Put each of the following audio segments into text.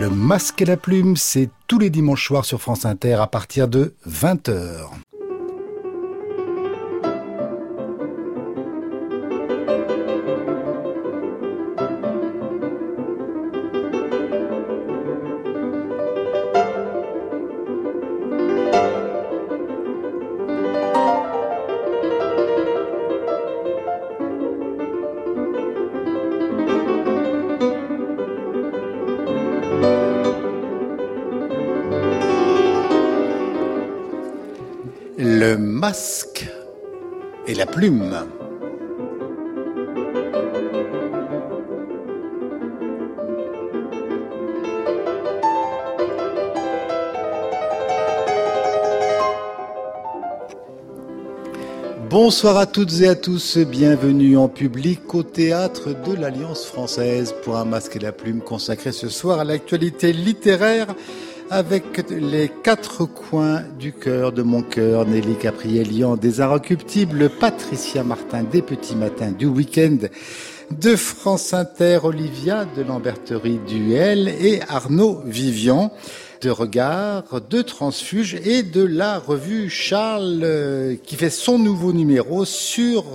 Le Masque et la Plume, c'est tous les dimanches soirs sur France Inter à partir de 20h. Le Masque et la Plume. Bonsoir à toutes et à tous, bienvenue en public au théâtre de l'Alliance française pour un Masque et la Plume consacré ce soir à l'actualité littéraire avec les quatre coins du cœur de mon cœur, Nelly Caprielian des Inrecuptibles, Patricia Martin des Petits Matins du Week-end de France Inter, Olivia de Lamberterie Duel et Arnaud Vivian de Regard, de Transfuge et de la revue Charles qui fait son nouveau numéro sur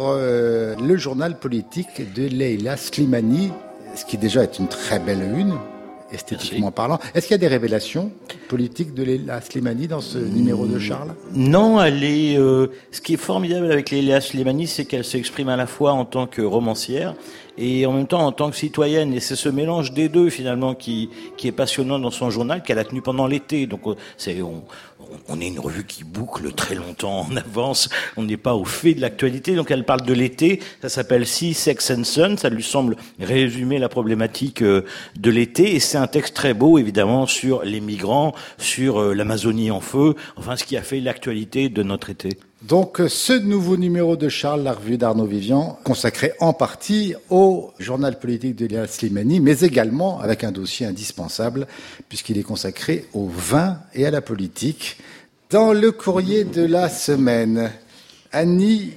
le journal politique de Leila Slimani, ce qui déjà est une très belle une. Esthétiquement parlant. Est-ce qu'il y a des révélations politiques de Leila Slimani dans ce numéro de Charles ? Non, elle est. Ce qui est formidable avec Leila Slimani, c'est qu'elle s'exprime à la fois en tant que romancière et en même temps en tant que citoyenne. Et c'est ce mélange des deux finalement qui est passionnant dans son journal qu'elle a tenu pendant l'été. Donc on est une revue qui boucle très longtemps en avance. On n'est pas au fait de l'actualité. Donc elle parle de l'été. Ça s'appelle Sea, Sex and Sun. Ça lui semble résumer la problématique de l'été. Et c'est un texte très beau, évidemment, sur les migrants, sur l'Amazonie en feu. Enfin, ce qui a fait l'actualité de notre été. Donc, ce nouveau numéro de Charles, la revue d'Arnaud Vivian, consacré en partie au journal politique de Leila Slimani, mais également avec un dossier indispensable, puisqu'il est consacré au vin et à la politique. Dans le courrier de la semaine, Annie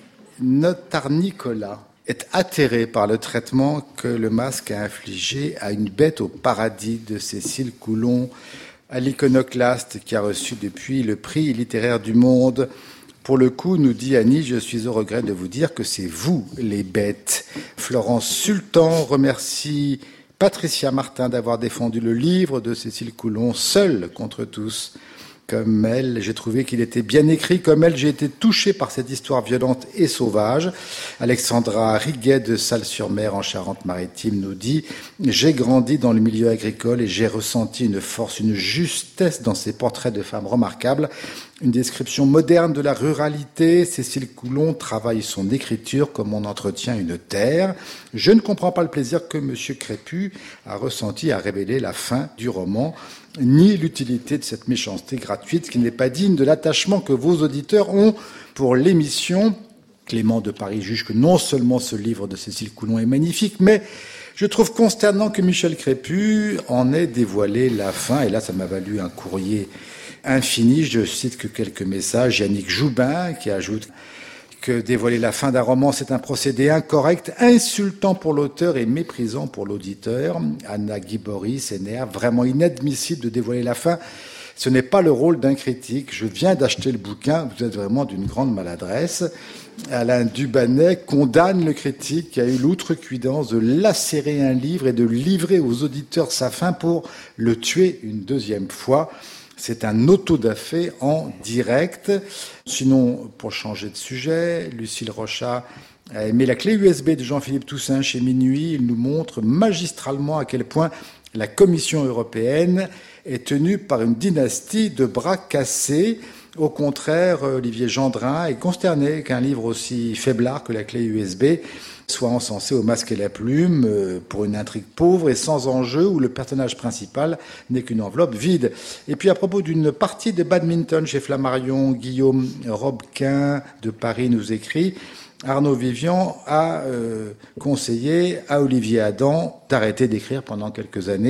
Notarnicolas est atterrée par le traitement que le Masque a infligé à une bête au paradis de Cécile Coulon, à l'iconoclaste qui a reçu depuis le prix littéraire du Monde. Pour le coup, nous dit Annie, je suis au regret de vous dire que c'est vous les bêtes. Florence Sultan remercie Patricia Martin d'avoir défendu le livre de Cécile Coulon, Seule contre tous. Comme elle, j'ai trouvé qu'il était bien écrit. Comme elle, j'ai été touché par cette histoire violente et sauvage. Alexandra Riguet de Salles-sur-Mer en Charente-Maritime nous dit « J'ai grandi dans le milieu agricole et j'ai ressenti une force, une justesse dans ces portraits de femmes remarquables. Une description moderne de la ruralité. Cécile Coulon travaille son écriture comme on entretient une terre. Je ne comprends pas le plaisir que M. Crépu a ressenti à révéler la fin du roman, ni l'utilité de cette méchanceté gratuite qui n'est pas digne de l'attachement que vos auditeurs ont pour l'émission. Clément de Paris juge que non seulement ce livre de Cécile Coulon est magnifique, mais je trouve consternant que Michel Crépu en ait dévoilé la fin. Et là, ça m'a valu un courrier infini. Je cite que quelques messages. Yannick Joubin qui ajoute que dévoiler la fin d'un roman, c'est un procédé incorrect, insultant pour l'auteur et méprisant pour l'auditeur. Anna Guibori s'énerve, vraiment inadmissible de dévoiler la fin. Ce n'est pas le rôle d'un critique. Je viens d'acheter le bouquin, vous êtes vraiment d'une grande maladresse. Alain Dubanet condamne le critique qui a eu l'outrecuidance de lacérer un livre et de livrer aux auditeurs sa fin pour le tuer une deuxième fois. C'est un autodafé en direct. Sinon, pour changer de sujet, Lucille Rochat a aimé la clé USB de Jean-Philippe Toussaint chez Minuit. Il nous montre magistralement à quel point la Commission européenne est tenue par une dynastie de bras cassés. Au contraire, Olivier Gendrin est consterné qu'un livre aussi faiblard que la clé USB soit encensé au Masque et la Plume pour une intrigue pauvre et sans enjeu où le personnage principal n'est qu'une enveloppe vide. Et puis à propos d'une partie de badminton chez Flammarion, Guillaume Robquin de Paris nous écrit « Arnaud Vivian a conseillé à Olivier Adam d'arrêter d'écrire pendant quelques années ».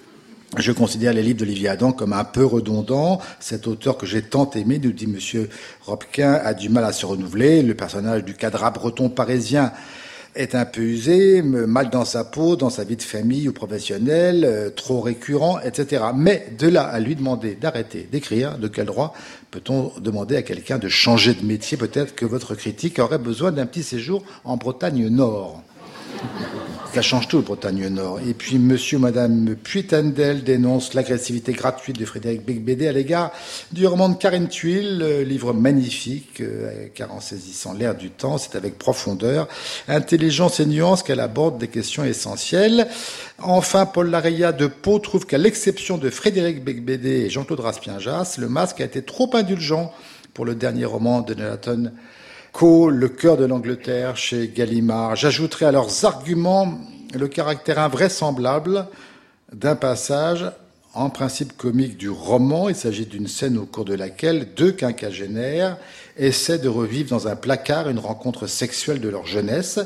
Je considère les livres d'Olivier Adam comme un peu redondants. Cet auteur que j'ai tant aimé, nous dit Monsieur Robquin, a du mal à se renouveler. Le personnage du cadre breton parisien est un peu usé, mal dans sa peau, dans sa vie de famille ou professionnelle, trop récurrent, etc. Mais de là à lui demander d'arrêter d'écrire, de quel droit peut-on demander à quelqu'un de changer de métier? Peut-être que votre critique aurait besoin d'un petit séjour en Bretagne Nord. Ça change tout, le Bretagne Nord. Et puis, monsieur ou madame Puytendel dénonce l'agressivité gratuite de Frédéric Beigbeder à l'égard du roman de Karine Thuil, livre magnifique, car en saisissant l'air du temps, c'est avec profondeur, intelligence et nuance qu'elle aborde des questions essentielles. Enfin, Paul Larreya de Pau trouve qu'à l'exception de Frédéric Beigbeder et Jean-Claude Raspien-Jas, le Masque a été trop indulgent pour le dernier roman de Jonathan Coe, Le cœur de l'Angleterre, chez Gallimard. J'ajouterai à leurs arguments le caractère invraisemblable d'un passage en principe comique du roman. Il s'agit d'une scène au cours de laquelle 2 quinquagénaires essaient de revivre dans un placard une rencontre sexuelle de leur jeunesse.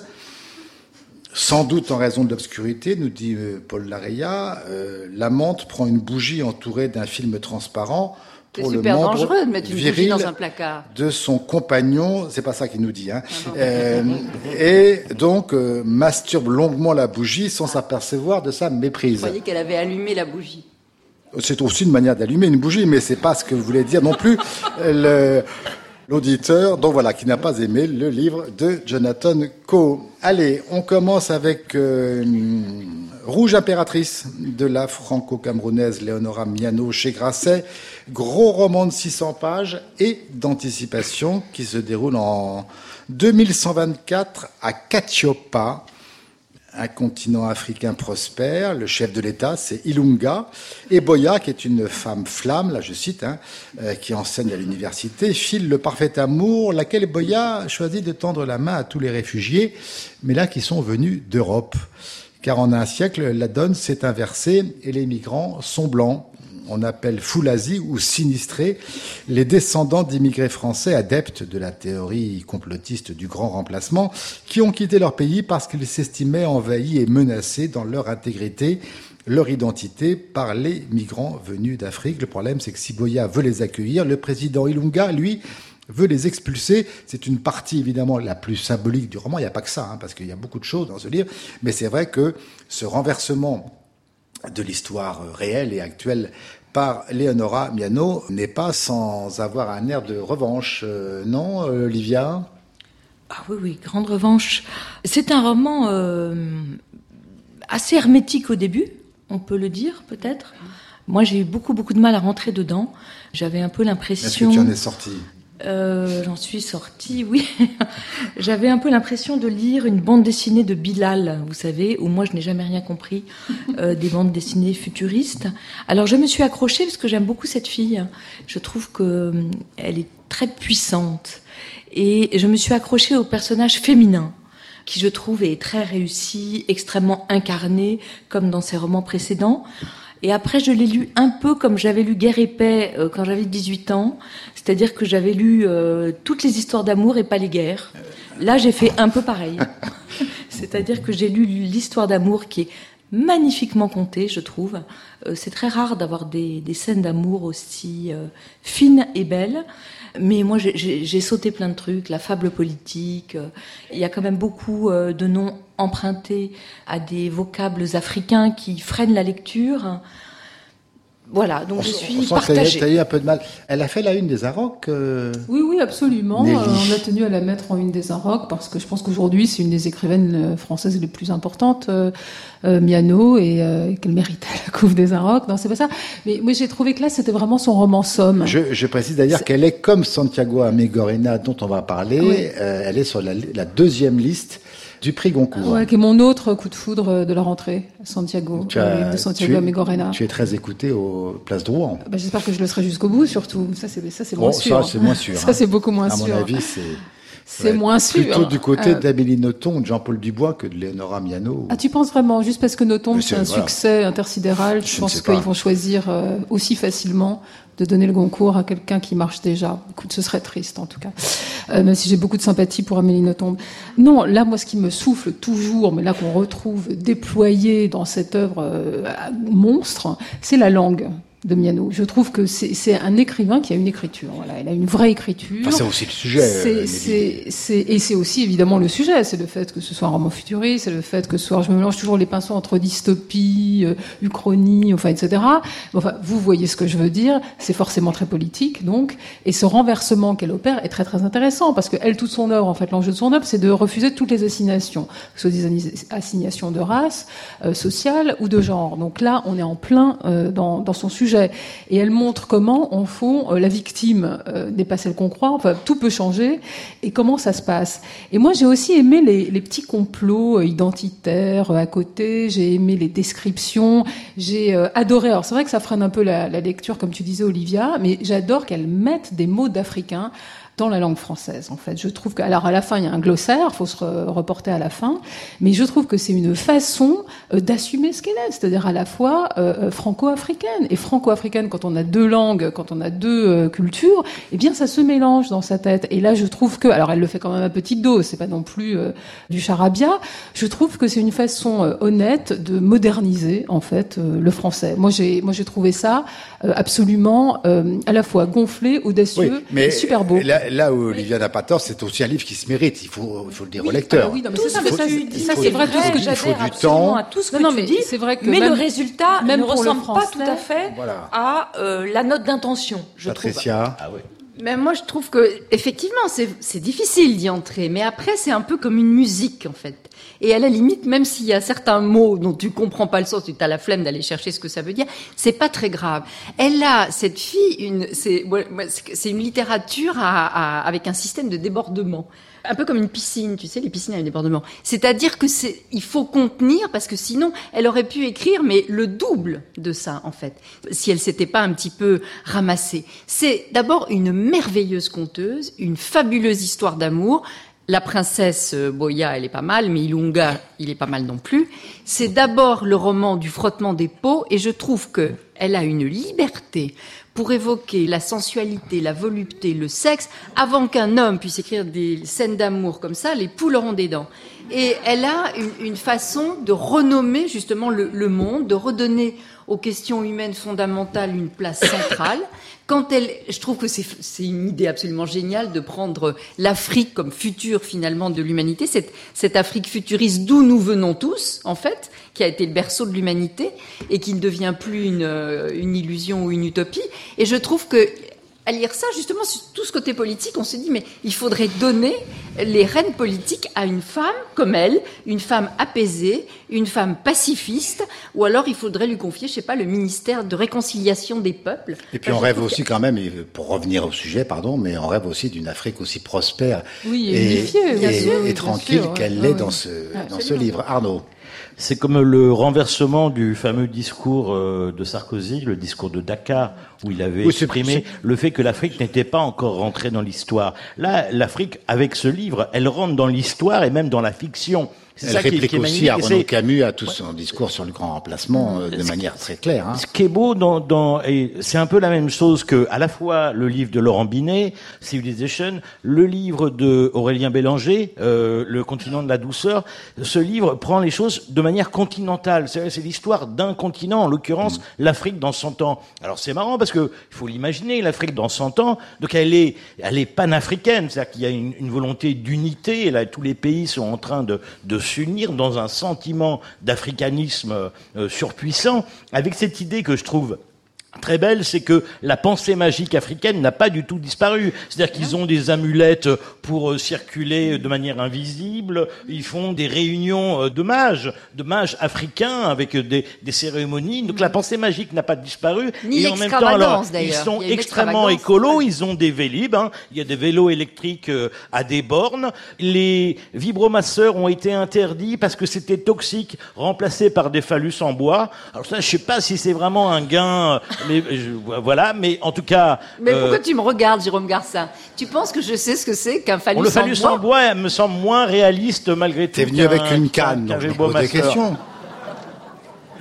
Sans doute en raison de l'obscurité, nous dit Paul Larreya, l'amante prend une bougie entourée d'un film transparent pour le membre dangereux de mettre une bougie dans un placard de son compagnon, c'est pas ça qu'il nous dit, hein. Et donc masturbe longuement la bougie sans s'apercevoir de sa méprise. Je croyais qu'elle avait allumé la bougie. C'est aussi une manière d'allumer une bougie, mais c'est pas ce que voulait dire non plus l'auditeur, donc voilà, qui n'a pas aimé le livre de Jonathan Coe. Allez, on commence avec Rouge impératrice de la franco-camerounaise Léonora Miano chez Grasset. Gros roman de 600 pages et d'anticipation qui se déroule en 2124 à Katiopa, un continent africain prospère. Le chef de l'État, c'est Ilunga. Et Boya, qui est une femme flamme, là je cite, qui enseigne à l'université, file le parfait amour, laquelle Boya choisit de tendre la main à tous les réfugiés, mais là qui sont venus d'Europe. Car en un siècle, la donne s'est inversée et les migrants sont blancs. On appelle foulazis ou sinistrés les descendants d'immigrés français adeptes de la théorie complotiste du grand remplacement qui ont quitté leur pays parce qu'ils s'estimaient envahis et menacés dans leur intégrité, leur identité par les migrants venus d'Afrique. Le problème, c'est que si Boya veut les accueillir, le président Ilunga, lui, veut les expulser. C'est une partie, évidemment, la plus symbolique du roman. Il n'y a pas que ça, parce qu'il y a beaucoup de choses dans ce livre. Mais c'est vrai que ce renversement de l'histoire réelle et actuelle par Léonora Miano n'est pas sans avoir un air de revanche, non, Olivia? Ah oui, grande revanche. C'est un roman assez hermétique au début, on peut le dire peut-être. Moi, j'ai eu beaucoup de mal à rentrer dedans. J'avais un peu l'impression... Est-ce que tu en es sortie? J'en suis sortie, oui. J'avais un peu l'impression de lire une bande dessinée de Bilal, vous savez, où moi je n'ai jamais rien compris, des bandes dessinées futuristes. Alors je me suis accrochée parce que j'aime beaucoup cette fille. Je trouve que elle est très puissante. Et je me suis accrochée au personnage féminin, qui je trouve est très réussi, extrêmement incarné, comme dans ses romans précédents. Et après, je l'ai lu un peu comme j'avais lu Guerre et Paix quand j'avais 18 ans. C'est-à-dire que j'avais lu toutes les histoires d'amour et pas les guerres. Là, j'ai fait un peu pareil. C'est-à-dire que j'ai lu l'histoire d'amour qui est magnifiquement contée, je trouve. C'est très rare d'avoir des scènes d'amour aussi fines et belles. Mais moi, j'ai sauté plein de trucs, la fable politique. Il y a quand même beaucoup de noms empruntés à des vocables africains qui freinent la lecture. Voilà, donc je suis partagée. Tu as eu un peu de mal. Elle a fait la une des Arocs Oui, absolument. On a tenu à la mettre en une des Arocs parce que je pense qu'aujourd'hui, c'est une des écrivaines françaises les plus importantes, Miano, et qu'elle méritait la couve des Arocs. Non, c'est pas ça. Mais moi, j'ai trouvé que là, c'était vraiment son roman somme. Je précise d'ailleurs qu'elle est comme Santiago Amigorena, dont on va parler. Oui. Elle est sur la deuxième liste du prix Goncourt. Ouais, qui est mon autre coup de foudre de la rentrée, Santiago, de Santiago Amigorena. Tu es très écouté aux places de Rouen. J'espère que je le serai jusqu'au bout, surtout. Ça, c'est moins sûr. Ça, c'est moins sûr. Ça, c'est beaucoup moins sûr. À mon avis, c'est moins sûr. Plutôt du côté d'Amélie Nothomb, de Jean-Paul Dubois que de Léonora Miano. Ah, tu penses vraiment? Juste parce que Nothomb, c'est un succès intersidéral, je pense qu'ils vont choisir aussi facilement de donner le Goncourt à quelqu'un qui marche déjà. Écoute, ce serait triste, en tout cas. Même si j'ai beaucoup de sympathie pour Amélie Nothomb. Non, là, moi, ce qui me souffle toujours, mais là qu'on retrouve déployé dans cette œuvre monstre, c'est la langue. de Miano. Je trouve que c'est un écrivain qui a une écriture. Voilà, il a une vraie écriture. Enfin, c'est aussi le sujet. Et c'est aussi évidemment le sujet. C'est le fait que ce soit un roman futuriste, c'est le fait que ce soit. Je me mélange toujours les pinceaux entre dystopie, uchronie, enfin, etc. Enfin, vous voyez ce que je veux dire. C'est forcément très politique, donc. Et ce renversement qu'elle opère est très très intéressant parce que elle, toute son œuvre, en fait, l'enjeu de son œuvre, c'est de refuser toutes les assignations, que ce soit des assignations de race, sociale ou de genre. Donc là, on est en plein dans son sujet. Et elle montre comment, en fond, la victime n'est pas celle qu'on croit. Enfin, tout peut changer. Et comment ça se passe. Et moi, j'ai aussi aimé les petits complots identitaires à côté. J'ai aimé les descriptions. J'ai adoré. Alors, c'est vrai que ça freine un peu la lecture, comme tu disais, Olivia, mais j'adore qu'elle mette des mots d'Africains dans la langue française, en fait. Je trouve que, alors à la fin, il y a un glossaire, faut se reporter à la fin, mais je trouve que c'est une façon d'assumer ce qu'elle est, c'est-à-dire à la fois franco-africaine. Et franco-africaine, quand on a deux langues, quand on a deux cultures, eh bien, ça se mélange dans sa tête. Et là, je trouve que, alors elle le fait quand même à petite dose, c'est pas non plus du charabia, je trouve que c'est une façon honnête de moderniser, en fait, le français. Moi, j'ai trouvé ça absolument à la fois gonflé, audacieux, et super beau. Là où Olivia n'a pas tort, c'est aussi un livre qui se mérite. Il faut le dire au lecteur. Oui, non, mais ça, c'est vrai, tout ce que j'adhère du temps. À tout ce que tu dis. C'est vrai que mais le résultat ne ressemble pas tout à fait à la note d'intention, je Patricia. trouve. Ah oui. Mais moi, je trouve que effectivement, c'est difficile d'y entrer. Mais après, c'est un peu comme une musique, en fait. Et à la limite, même s'il y a certains mots dont tu comprends pas le sens, tu as la flemme d'aller chercher ce que ça veut dire, c'est pas très grave. Elle a, cette fille, c'est une littérature avec un système de débordement. Un peu comme une piscine, tu sais, les piscines avec débordement. C'est-à-dire que il faut contenir parce que sinon, elle aurait pu écrire, mais le double de ça, en fait, si elle s'était pas un petit peu ramassée. C'est d'abord une merveilleuse conteuse, une fabuleuse histoire d'amour. La princesse Boya, elle est pas mal, mais Ilunga, il est pas mal non plus. C'est d'abord le roman du frottement des peaux, et je trouve que elle a une liberté pour évoquer la sensualité, la volupté, le sexe, avant qu'un homme puisse écrire des scènes d'amour comme ça, les poules auront des dents. Et elle a une façon de renommer justement le monde, de redonner aux questions humaines fondamentales une place centrale. Je trouve que c'est une idée absolument géniale de prendre l'Afrique comme futur finalement de l'humanité, cette Afrique futuriste d'où nous venons tous, en fait, qui a été le berceau de l'humanité et qui ne devient plus une illusion ou une utopie. Et je trouve que à lire ça, justement, sur tout ce côté politique, on se dit, mais il faudrait donner les rênes politiques à une femme comme elle, une femme apaisée, une femme pacifiste, ou alors il faudrait lui confier, je sais pas, le ministère de réconciliation des peuples. Et puis on rêve aussi quand même, pour revenir au sujet, pardon, mais on rêve aussi d'une Afrique aussi prospère et tranquille qu'elle l'est dans ce livre. Arnaud. C'est comme le renversement du fameux discours de Sarkozy, le discours de Dakar, où il avait exprimé le fait que l'Afrique n'était pas encore rentrée dans l'histoire. Là, l'Afrique, avec ce livre, elle rentre dans l'histoire et même dans la fiction. C'est elle ça réplique aussi à Renaud Camus, à tout son discours sur le grand remplacement de manière très claire. Hein. Ce qui est beau et c'est un peu la même chose que à la fois le livre de Laurent Binet, Civilization, le livre de Aurélien Bélanger, Le continent de la douceur. Ce livre prend les choses de manière continentale. C'est l'histoire d'un continent, en l'occurrence l'Afrique dans 100 ans. Alors c'est marrant parce que il faut l'imaginer, l'Afrique dans 100 ans, donc elle est panafricaine, c'est-à-dire qu'il y a une volonté d'unité. Et là, tous les pays sont en train de s'unir dans un sentiment d'africanisme surpuissant, avec cette idée que je trouve très belle, c'est que la pensée magique africaine n'a pas du tout disparu. C'est-à-dire qu'ils ont des amulettes pour circuler de manière invisible, ils font des réunions de mages africains avec des cérémonies. Donc la pensée magique n'a pas disparu. Ni et en même temps, alors, ils sont extrêmement écolos, ils ont des Vélib, il y a des vélos électriques à des bornes. Les vibromasseurs ont été interdits parce que c'était toxique, remplacés par des phallus en bois. Alors ça, je sais pas si c'est vraiment un gain... voilà, mais en tout cas... Mais pourquoi tu me regardes, Jérôme Garcin? Tu penses que je sais ce que c'est qu'un phallus en bois? Le phallus en bois me semble moins réaliste malgré tout. T'es venu avec une canne, donc je pose des questions. Mais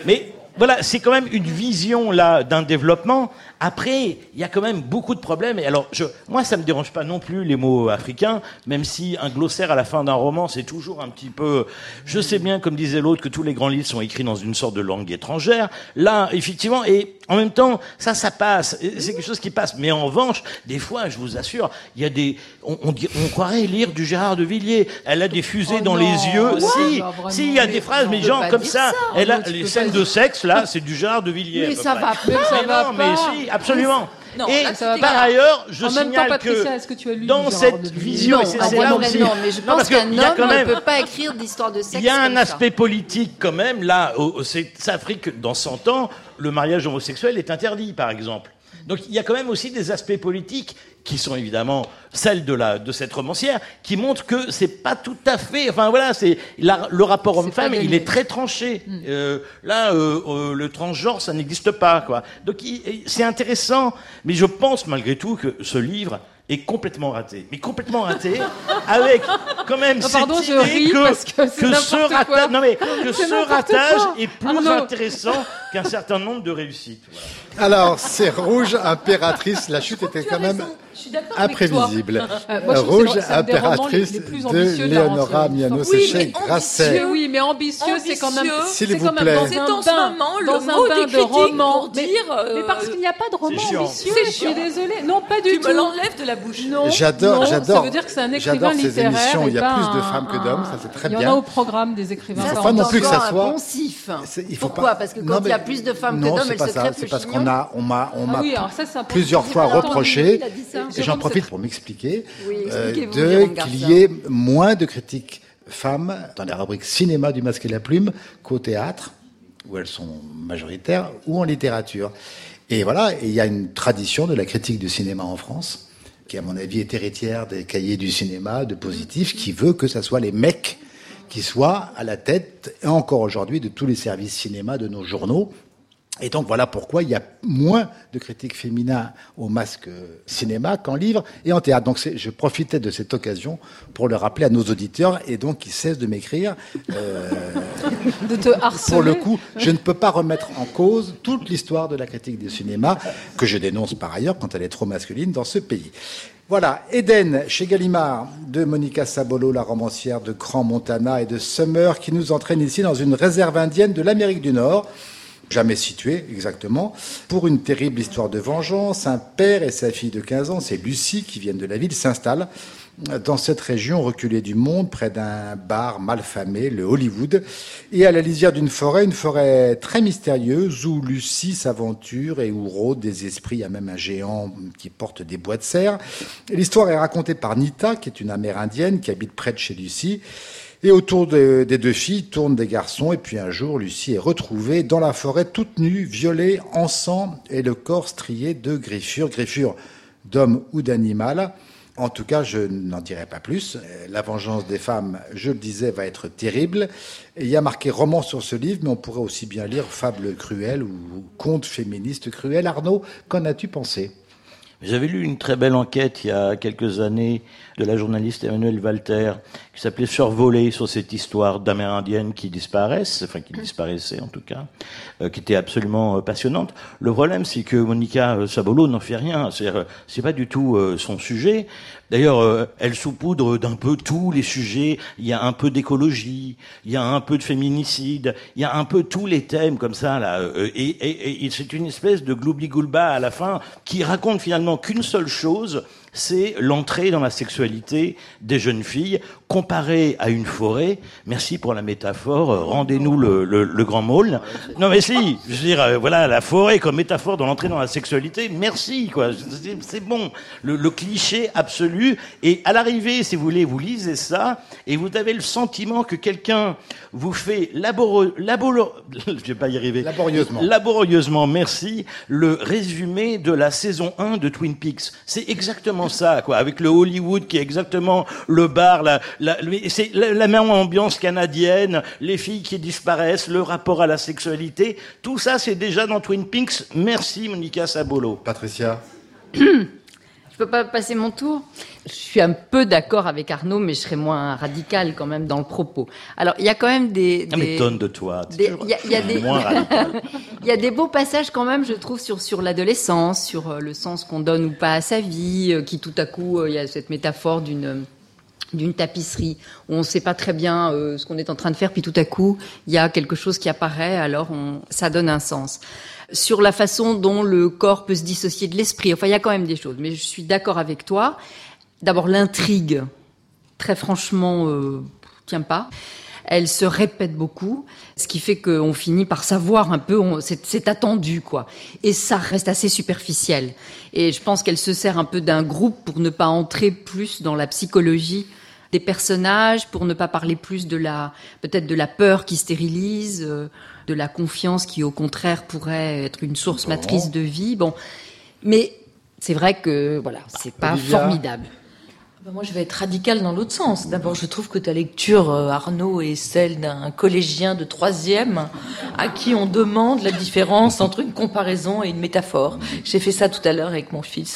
voilà, c'est quand même une vision là d'un développement. Après, il y a quand même beaucoup de problèmes. Et alors, moi, ça me dérange pas non plus les mots africains, même si un glossaire à la fin d'un roman, c'est toujours un petit peu. Je sais bien, comme disait l'autre, que tous les grands livres sont écrits dans une sorte de langue étrangère. Là, effectivement, et en même temps, ça passe. C'est quelque chose qui passe. Mais en revanche, des fois, je vous assure, il y a des. On croirait lire du Gérard de Villiers. Elle a des fusées dans les yeux. Si, il y a des phrases, mais genre comme ça. Elle a les scènes de sexe. Là, c'est du Gérard de Villiers. Mais ça va pas. Mais si, absolument. Non, et par ailleurs, je signale Patricia, est-ce que tu as lu dans cette vision, non, mais je pense qu'un homme ne peut pas écrire d'histoire de sexe. Il y a un aspect politique quand même. Là, ça fait que dans 100 ans, le mariage homosexuel est interdit, par exemple. Donc il y a quand même aussi des aspects politiques qui sont évidemment celles de cette romancière, qui montrent que c'est pas tout à fait. Enfin voilà, le rapport homme-femme, il est très tranché. Le transgenre, ça n'existe pas, quoi. Donc c'est intéressant, mais je pense malgré tout que ce livre est complètement raté. Mais complètement raté, avec quand même cette idée que ce ratage est plus intéressant qu'un certain nombre de réussites. Voilà. Alors, c'est Rouge Impératrice. La chute était quand même imprévisible. Rouge Impératrice de Léonora Miano, c'est chez Grasset. Oui, mais ambitieux, c'est quand même. S'il vous plaît. C'est en ce moment le mot des critiques pour dire. Mais parce qu'il n'y a pas de roman ambitieux. Je suis désolée. Non, pas du tout. Tu me l'enlèves de la bouche. Non. J'adore. Ça veut dire que c'est un écrivain littéraire. J'adore ces émissions. Il y a plus de femmes que d'hommes. Ça, c'est très bien. Il y en a au programme des écrivains. Il ne faut pas non plus que ça soit. Pourquoi ? Parce que quand il y a plus de femmes que d'hommes, elles se crêpent le chignon. C'est parce qu'on m'a plusieurs fois reproché, et j'en profite pour m'expliquer, qu'il y ait moins de critiques femmes dans les rubriques cinéma du Masque et la Plume qu'au théâtre, où elles sont majoritaires, ou en littérature. Et voilà, il y a une tradition de la critique du cinéma en France, qui à mon avis est héritière des cahiers du cinéma, de Positif, qui veut que ça soit les mecs qui soient à la tête, et encore aujourd'hui, de tous les services cinéma de nos journaux. Et donc voilà pourquoi il y a moins de critiques féminins au Masque cinéma qu'en livre et en théâtre. Donc je profitais de cette occasion pour le rappeler à nos auditeurs et donc qu'ils cessent de m'écrire. De te harceler. Pour le coup, je ne peux pas remettre en cause toute l'histoire de la critique du cinéma, que je dénonce par ailleurs quand elle est trop masculine dans ce pays. Voilà, Eden, chez Gallimard, de Monica Sabolo, la romancière de Grand Montana et de Summer, qui nous entraîne ici dans une réserve indienne de l'Amérique du Nord, jamais située exactement, pour une terrible histoire de vengeance. Un père et sa fille de 15 ans, c'est Lucie, qui viennent de la ville, s'installent dans cette région reculée du monde, près d'un bar malfamé, le Hollywood, et à la lisière d'une forêt, une forêt très mystérieuse où Lucie s'aventure et où rôdent des esprits. Il y a même un géant qui porte des bois de serre. L'histoire est racontée par Nita, qui est une Amérindienne qui habite près de chez Lucie. Et autour des deux filles tournent des garçons. Et puis un jour, Lucie est retrouvée dans la forêt, toute nue, violée, en sang, et le corps strié de griffures d'homme ou d'animal. En tout cas, je n'en dirai pas plus. La vengeance des femmes, je le disais, va être terrible. Et il y a marqué roman sur ce livre, mais on pourrait aussi bien lire fable cruelle ou conte féministe cruel. Arnaud, qu'en as-tu pensé ? J'avais lu une très belle enquête il y a quelques années de la journaliste Emmanuelle Walter qui s'appelait Survolée, sur cette histoire d'Amérindiennes qui disparaissent, enfin qui disparaissaient en tout cas, qui était absolument passionnante. Le problème, c'est que Monica Sabolo n'en fait rien. C'est pas du tout son sujet. D'ailleurs, elle saupoudre d'un peu tous les sujets. Il y a un peu d'écologie, il y a un peu de féminicide, il y a un peu tous les thèmes comme ça là. Et c'est une espèce de gloobly-goulba à la fin qui raconte finalement qu'une seule chose, c'est l'entrée dans la sexualité des jeunes filles comparée à une forêt. Merci pour la métaphore, rendez-nous le grand môle. Non mais si, je veux dire, voilà, la forêt comme métaphore dans l'entrée dans la sexualité, merci, quoi. C'est bon. Le cliché absolu. Et à l'arrivée, si vous voulez, vous lisez ça, et vous avez le sentiment que quelqu'un vous fait je vais pas y arriver. Laborieusement, merci, le résumé de la saison 1 de Twin Peaks. C'est exactement ça, quoi, avec le Hollywood qui est exactement le bar, c'est la même ambiance canadienne, les filles qui disparaissent, le rapport à la sexualité, tout ça c'est déjà dans Twin Peaks. Merci Monica Sabolo. Patricia. Je peux pas passer mon tour. Je suis un peu d'accord avec Arnaud, mais je serais moins radical quand même dans le propos. Alors, il y a quand même des... Ça m'étonne de toi. Il y a des moins radical. Il y a des beaux passages quand même, je trouve, sur l'adolescence, sur le sens qu'on donne ou pas à sa vie, qui tout à coup, il y a cette métaphore d'une tapisserie où on ne sait pas très bien ce qu'on est en train de faire, puis tout à coup, il y a quelque chose qui apparaît, alors ça donne un sens. Sur la façon dont le corps peut se dissocier de l'esprit, enfin, il y a quand même des choses, mais je suis d'accord avec toi. D'abord, l'intrigue, très franchement, tient pas. Elle se répète beaucoup, ce qui fait qu'on finit par savoir un peu, c'est attendu, quoi. Et ça reste assez superficiel. Et je pense qu'elle se sert un peu d'un groupe pour ne pas entrer plus dans la psychologie des personnages, pour ne pas parler plus peut-être de la peur qui stérilise, de la confiance qui, au contraire, pourrait être une source matrice de vie. Bon. Mais c'est vrai que, voilà, c'est pas formidable. Moi, je vais être radicale dans l'autre sens. D'abord, je trouve que ta lecture, Arnaud, est celle d'un collégien de 3e à qui on demande la différence entre une comparaison et une métaphore. J'ai fait ça tout à l'heure avec mon fils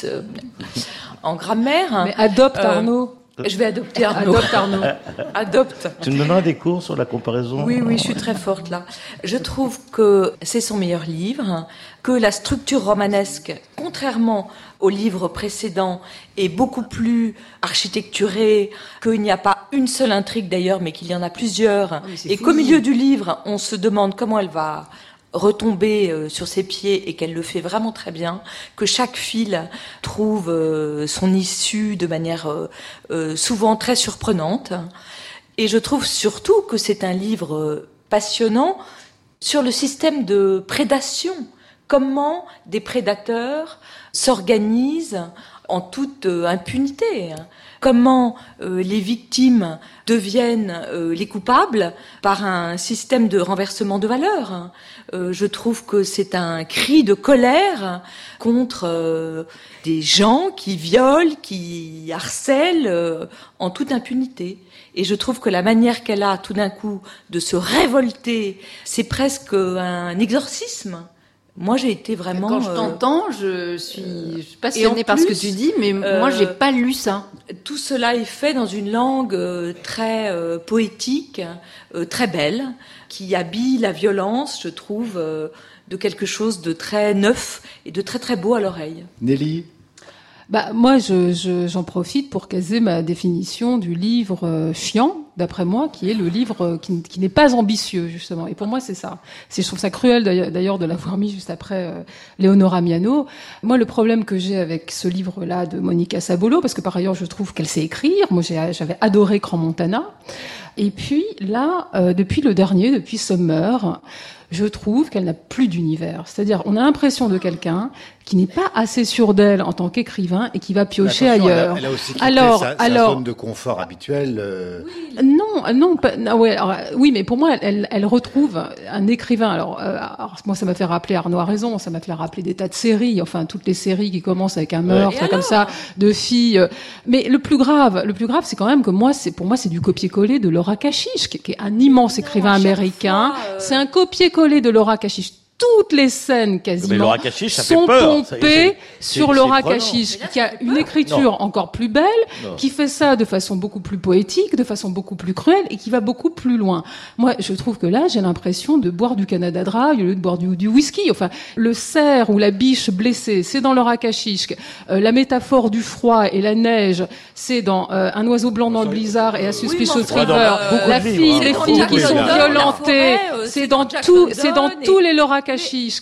en grammaire. Mais adopte Arnaud. Je vais adopter Arnaud. Adopte Arnaud. Adopte. Tu me donneras des cours sur la comparaison? Oui, je suis très forte là. Je trouve que c'est son meilleur livre, que la structure romanesque, contrairement au livre précédent, est beaucoup plus architecturée, qu'il n'y a pas une seule intrigue d'ailleurs, mais qu'il y en a plusieurs, et qu'au milieu du livre, on se demande comment elle va retomber sur ses pieds et qu'elle le fait vraiment très bien, que chaque fil trouve son issue de manière souvent très surprenante. Et je trouve surtout que c'est un livre passionnant sur le système de prédation. Comment des prédateurs s'organisent en toute impunité. Comment les victimes deviennent les coupables par un système de renversement de valeurs. Je trouve que c'est un cri de colère contre des gens qui violent, qui harcèlent en toute impunité. Et je trouve que la manière qu'elle a tout d'un coup de se révolter, c'est presque un exorcisme. Moi, j'ai été vraiment... Quand je t'entends, je suis passionnée par ce que tu dis, mais moi, j'ai pas lu ça. Tout cela est fait dans une langue très poétique, très belle, qui habille la violence, je trouve, de quelque chose de très neuf et de très très beau à l'oreille. Nelly ? Moi, j'en profite pour caser ma définition du livre chiant, d'après moi, qui est le livre qui n'est pas ambitieux, justement. Et pour moi, c'est ça. Je trouve ça cruel, d'ailleurs, de l'avoir mis juste après Leonora Miano. Moi, le problème que j'ai avec ce livre-là de Monica Sabolo, parce que par ailleurs, je trouve qu'elle sait écrire. Moi, j'avais adoré Crans-Montana. Et puis, là, depuis Summer, je trouve qu'elle n'a plus d'univers. C'est-à-dire, on a l'impression de quelqu'un qui n'est pas assez sûr d'elle en tant qu'écrivain et qui va piocher ailleurs. Elle a aussi quitté sa zone de confort habituelle. Oui, mais pour moi, elle retrouve un écrivain. Alors, moi, ça m'a fait rappeler Arnaud a raison. Ça m'a fait rappeler des tas de séries. Enfin, toutes les séries qui commencent avec un meurtre comme ça de filles. Mais le plus grave, c'est quand même que pour moi, c'est du copier-coller de Laura Kashish, qui est un immense écrivain américain. C'est un copier-coller de Laura Kashish. Toutes les scènes quasiment sont pompées sur Laura Kashish, qui a une écriture encore plus belle, qui fait ça de façon beaucoup plus poétique, de façon beaucoup plus cruelle et qui va beaucoup plus loin. Moi, je trouve que là, j'ai l'impression de boire du Canada Dry au lieu de boire du whisky. Enfin, le cerf ou la biche blessée, c'est dans Laura Kashish. La métaphore du froid et la neige, c'est dans Un oiseau blanc dans le blizzard et A Suspicious River. Les filles qui sont violentées, c'est dans tous les Laura Kashish.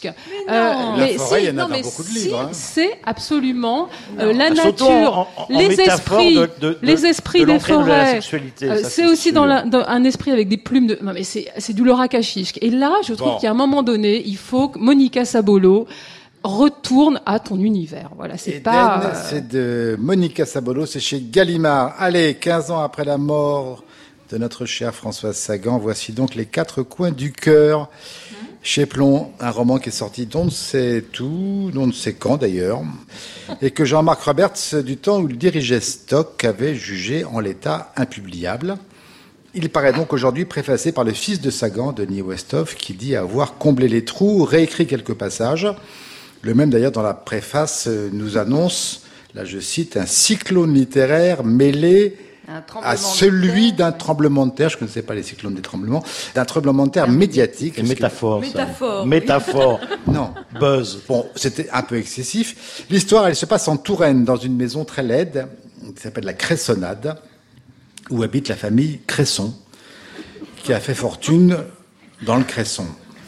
C'est absolument la nature, les esprits des forêts. C'est aussi dans un esprit avec des plumes non mais c'est du Laura Kashish. Et là, je trouve qu'à un moment donné, il faut que Monica Sabolo retourne à ton univers. Voilà, c'est de Monica Sabolo, c'est chez Gallimard. Allez, 15 ans après la mort de notre chère Françoise Sagan, voici donc Les Quatre Coins du Cœur. Chez Plon, un roman qui est sorti d'on ne sait quand d'ailleurs, et que Jean-Marc Roberts, du temps où il dirigeait Stock, avait jugé en l'état impubliable. Il paraît donc aujourd'hui préfacé par le fils de Sagan, Denis Westhoff, qui dit avoir comblé les trous, réécrit quelques passages. Le même d'ailleurs dans la préface nous annonce là je cite, un cyclone littéraire mêlé à celui d'un tremblement de terre, je ne connaissais pas les cyclones des tremblements, d'un tremblement de terre médiatique. Une métaphore. Métaphore. Non. Buzz. Bon, c'était un peu excessif. L'histoire, elle se passe en Touraine, dans une maison très laide, qui s'appelle la Cressonnade, où habite la famille Cresson, qui a fait fortune dans le cresson.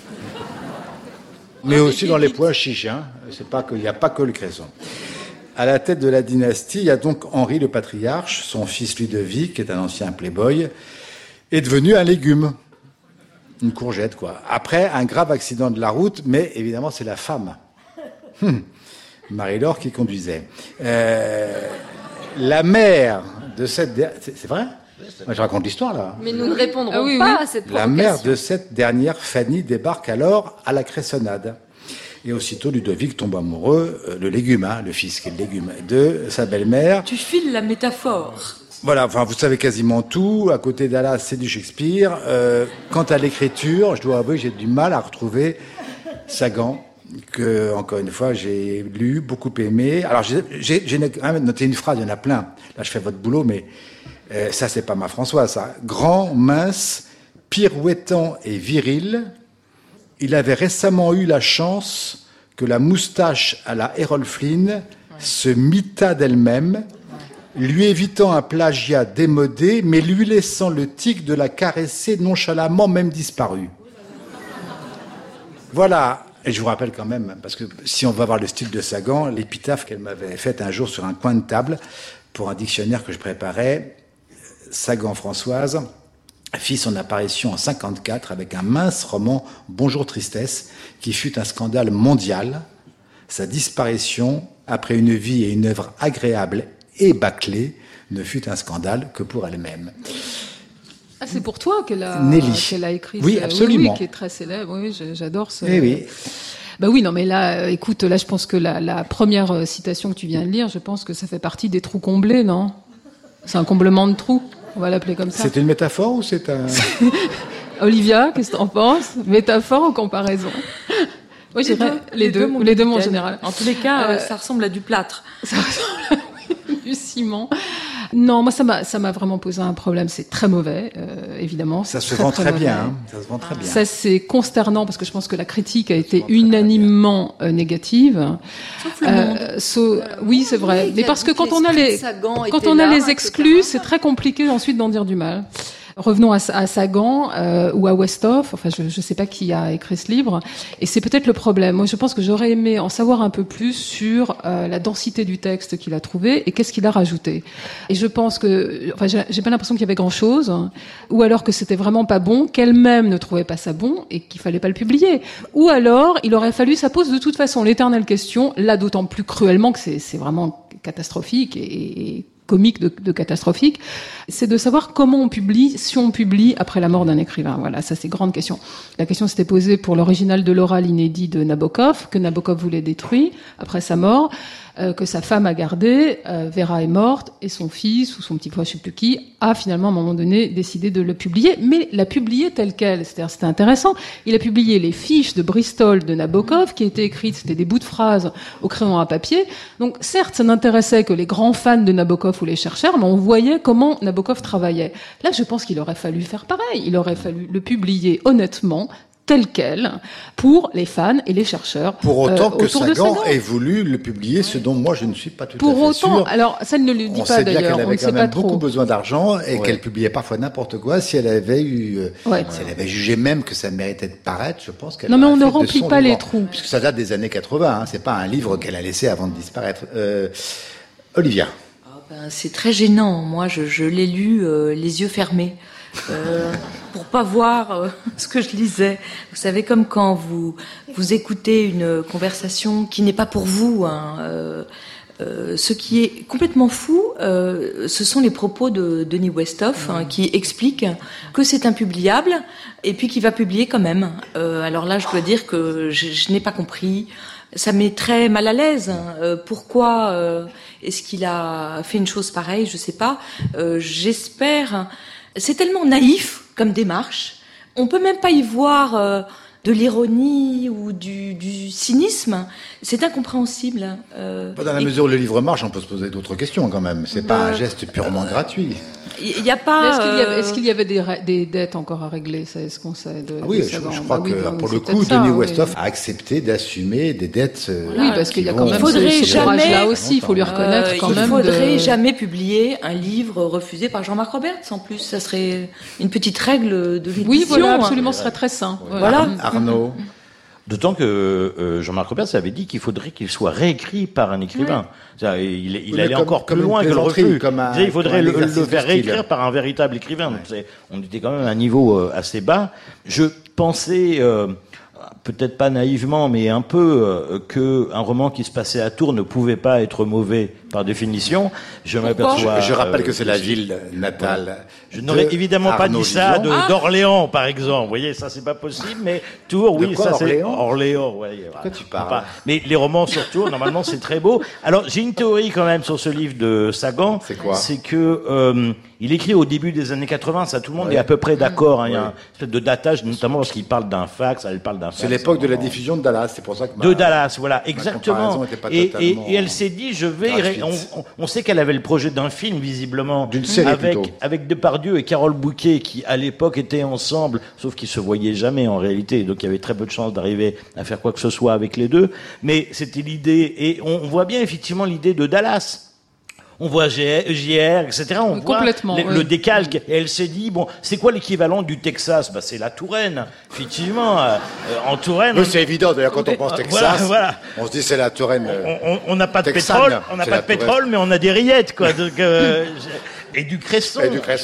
Mais aussi dans les pois chiches, hein. C'est pas qu'il n'y a pas que le cresson. À la tête de la dynastie, il y a donc Henri le patriarche, son fils Ludovic, qui est un ancien playboy, est devenu un légume. Une courgette, quoi. Après un grave accident de la route, mais évidemment, c'est la femme. Marie-Laure qui conduisait. La mère de cette... C'est vrai ? Moi, je raconte l'histoire, là. Mais nous ne répondrons pas à cette provocation. La mère de cette dernière, Fanny, débarque alors à la Cressonnade. Et aussitôt, Ludovic tombe amoureux, le légume, hein, le fils qui est le légume, de sa belle-mère. Tu files la métaphore. Voilà, enfin, vous savez quasiment tout. À côté d'Allah, c'est du Shakespeare. Quant à l'écriture, je dois avouer que j'ai du mal à retrouver Sagan, que, encore une fois, j'ai lu, beaucoup aimé. Alors, j'ai quand même noté une phrase, il y en a plein. Là, je fais votre boulot, mais ça, c'est pas ma Françoise, ça. Grand, mince, pirouettant et viril, il avait récemment eu la chance que la moustache à la Errol Flynn se mitât d'elle-même, lui évitant un plagiat démodé, mais lui laissant le tic de la caresser nonchalamment, même disparu. Voilà. Et je vous rappelle quand même, parce que si on va voir le style de Sagan, l'épitaphe qu'elle m'avait faite un jour sur un coin de table pour un dictionnaire que je préparais, Sagan Françoise fit son apparition en 1954 avec un mince roman Bonjour Tristesse, qui fut un scandale mondial. Sa disparition, après une vie et une œuvre agréables et bâclées, ne fut un scandale que pour elle-même. Ah, c'est pour toi qu'elle a écrit. Oui, absolument. Oui, qui est très célèbre. Oui, j'adore ce. Oui. Bah oui, non, mais là, écoute, là, je pense que la première citation que tu viens de lire, je pense que ça fait partie des trous comblés, non ? C'est un comblement de trous. On va l'appeler comme ça. C'est une métaphore ou c'est un... Olivia, qu'est-ce que t'en penses ? Métaphore ou comparaison ? Oui, je dirais les deux en général. En tous les cas, ça ressemble à du plâtre. Ça ressemble à du ciment. Non, moi, ça m'a vraiment posé un problème. C'est très mauvais, évidemment. Ça se vend très bien. Hein. Ça se vend très bien. Ça, c'est consternant parce que je pense que la critique a été unanimement négative. Sauf le monde. Oui, c'est vrai. Mais parce que quand on a les exclus, c'est très compliqué ensuite d'en dire du mal. Revenons à Sagan ou à Westhoff. Enfin, je sais pas qui a écrit ce livre. Et c'est peut-être le problème. Moi, je pense que j'aurais aimé en savoir un peu plus sur la densité du texte qu'il a trouvé et qu'est-ce qu'il a rajouté. Et je pense que, enfin, j'ai pas l'impression qu'il y avait grand-chose, ou alors que c'était vraiment pas bon, qu'elle-même ne trouvait pas ça bon et qu'il fallait pas le publier. Ou alors, il aurait fallu, ça pose de toute façon l'éternelle question, là d'autant plus cruellement que c'est vraiment catastrophique et comique de catastrophique, c'est de savoir comment on publie, si on publie après la mort d'un écrivain. Voilà, ça c'est grande question. La question s'était posée pour l'original de l'oral inédit de Nabokov, que Nabokov voulait détruire après sa mort, que sa femme a gardé, Vera est morte, et son fils, ou son petit frère, je sais plus qui, a finalement à un moment donné décidé de le publier, mais l'a publié tel quel. C'est-à-dire, c'était intéressant. Il a publié les fiches de Bristol de Nabokov, qui étaient écrites, c'était des bouts de phrases au crayon à papier. Donc, certes, ça n'intéressait que les grands fans de Nabokov ou les chercheurs, mais on voyait comment Nabokov travaillait. Là, je pense qu'il aurait fallu faire pareil. Il aurait fallu le publier honnêtement, tel quel, pour les fans et les chercheurs. Pour autant que Sagan ait voulu le publier, ce dont moi je ne suis pas tout à fait sûr. Pour autant, alors ça ne le dit pas d'ailleurs. On sait bien qu'elle avait quand même beaucoup besoin d'argent et qu'elle publiait parfois n'importe quoi. Si elle avait si elle avait jugé même que ça méritait de paraître, je pense qu'elle. Non, mais on ne remplit pas les trous. Puisque ça date des années 80. Hein, c'est pas un livre qu'elle a laissé avant de disparaître. Olivia. C'est très gênant. Moi, je l'ai lu les yeux fermés. Pour pas voir ce que je lisais. Vous savez, comme quand vous écoutez une conversation qui n'est pas pour vous. Ce qui est complètement fou, ce sont les propos de Denis Westhoff qui explique que c'est impubliable et puis qu'il va publier quand même. Alors là, je dois dire que je n'ai pas compris. Ça me met très mal à l'aise. Pourquoi est-ce qu'il a fait une chose pareille ? Je sais pas. J'espère. C'est tellement naïf comme démarche. On peut même pas y voir de l'ironie ou du du cynisme, c'est incompréhensible. Dans la mesure où le livre marche, on peut se poser d'autres questions quand même. C'est pas un geste purement gratuit. Il n'y a pas. Est-ce qu'il y avait des dettes encore à régler? Est-ce qu'on sait oui, je crois que pour le coup, Denis Westhoff a accepté d'assumer des dettes. Oui, parce qu'il y a quand même ce courage-là aussi, il faut lui reconnaître quand même. Il faudrait jamais publier un livre refusé par Jean-Marc Roberts. En plus, ça serait une petite règle de l'édition. Oui, voilà, absolument, ce serait très sain. Voilà. Arnaud. D'autant que Jean-Marc Roberts avait dit qu'il faudrait qu'il soit réécrit par un écrivain. Il allait encore plus loin que le refus. Il faudrait le faire réécrire par un véritable écrivain. Donc on était quand même à un niveau assez bas. Je pensais, peut-être pas naïvement, mais un peu, qu'un roman qui se passait à Tours ne pouvait pas être mauvais par définition. Je m'aperçois. Je rappelle que c'est la ville natale. Je n'aurais évidemment pas dit ça d'Orléans, par exemple. Vous voyez, ça c'est pas possible, mais Tours, oui, ça c'est Orléans. Voyez, pourquoi tu parles? Mais les romans sur Tours, normalement, c'est très beau. Alors, j'ai une théorie quand même sur ce livre de Sagan. C'est quoi? C'est que il écrit au début des années 80. Ça, tout le monde est à peu près d'accord. Hein. Il y a une espèce de datage, notamment parce qu'il parle d'un fax. Elle parle d'un fax. C'est l'époque de la diffusion de Dallas. C'est pour ça que de Dallas, voilà, exactement. Et elle s'est dit, je vais. On sait qu'elle avait le projet d'un film, visiblement, d'une série avec Depardieu et Carole Bouquet, qui à l'époque étaient ensemble, sauf qu'ils se voyaient jamais en réalité, donc il y avait très peu de chances d'arriver à faire quoi que ce soit avec les deux. Mais c'était l'idée, et on voit bien effectivement l'idée de Dallas. On voit JR, etc. On voit le décalque. Et elle s'est dit, bon, c'est quoi l'équivalent du Texas? Bah, c'est la Touraine, effectivement. En Touraine. Oui, c'est évident. D'ailleurs, quand on pense Texas, on se dit c'est la Touraine. On n'a pas de pétrole, mais on a des rillettes, quoi. Donc, et du cresson.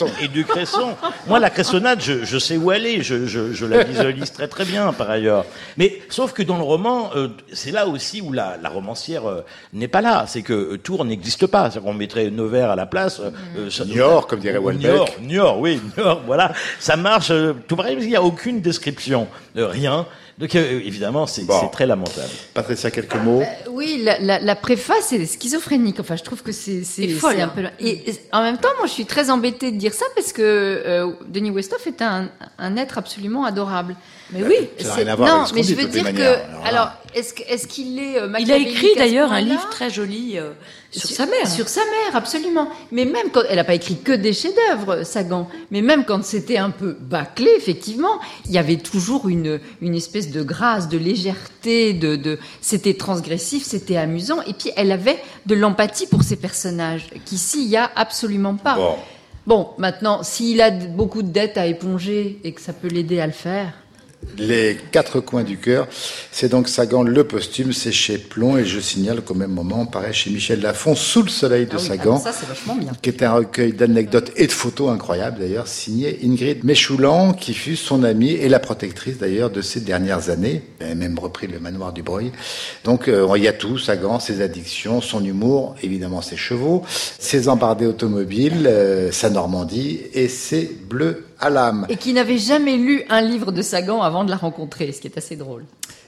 Moi, la cressonnade, je sais où elle est. Je la visualise très très bien, par ailleurs. Mais sauf que dans le roman, c'est là aussi où la romancière n'est pas là. C'est que Tours n'existe pas. C'est-à-dire qu'on mettrait Nevers à la place. Niort, comme dirait Houellebecq. Niort, voilà. Ça marche. Tout pareil, parce qu'il n'y a aucune description. Rien. Donc évidemment, c'est très lamentable. Patricia, quelques mots. Oui, la préface est schizophrénique. Enfin, je trouve que c'est folle. Un peu. Et en même temps, moi, je suis très embêtée de dire ça parce que Denis Westhoff est un être absolument adorable. Mais oui, ça n'a rien à voir avec ce qu'on dit, je veux dire que alors est-ce qu'il est il a écrit d'ailleurs un livre très joli sur sa mère. Sur sa mère, absolument. Mais même quand elle n'a pas écrit que des chefs-d'œuvre, Sagan, mais même quand c'était un peu bâclé, effectivement, il y avait toujours une espèce de grâce, de légèreté, c'était transgressif, c'était amusant, et puis elle avait de l'empathie pour ses personnages, qu'ici il y a absolument pas. Bon, maintenant, s'il a beaucoup de dettes à éponger et que ça peut l'aider à le faire. Les quatre coins du cœur, c'est donc Sagan le posthume, c'est chez Plomb, et je signale qu'au même moment, paraît chez Michel Lafon, Sous le soleil de Sagan, ça, c'est vachement bien. Qui est un recueil d'anecdotes et de photos incroyables d'ailleurs, signé Ingrid Méchoulan, qui fut son amie et la protectrice d'ailleurs de ces dernières années. Elle a même repris le manoir du Breuil. Donc il y a tout, Sagan, ses addictions, son humour, évidemment ses chevaux, ses embardées automobiles, sa Normandie et ses bleus à l'âme. Et qui n'avait jamais lu un livre de Sagan avant de la rencontrer, ce qui est assez drôle.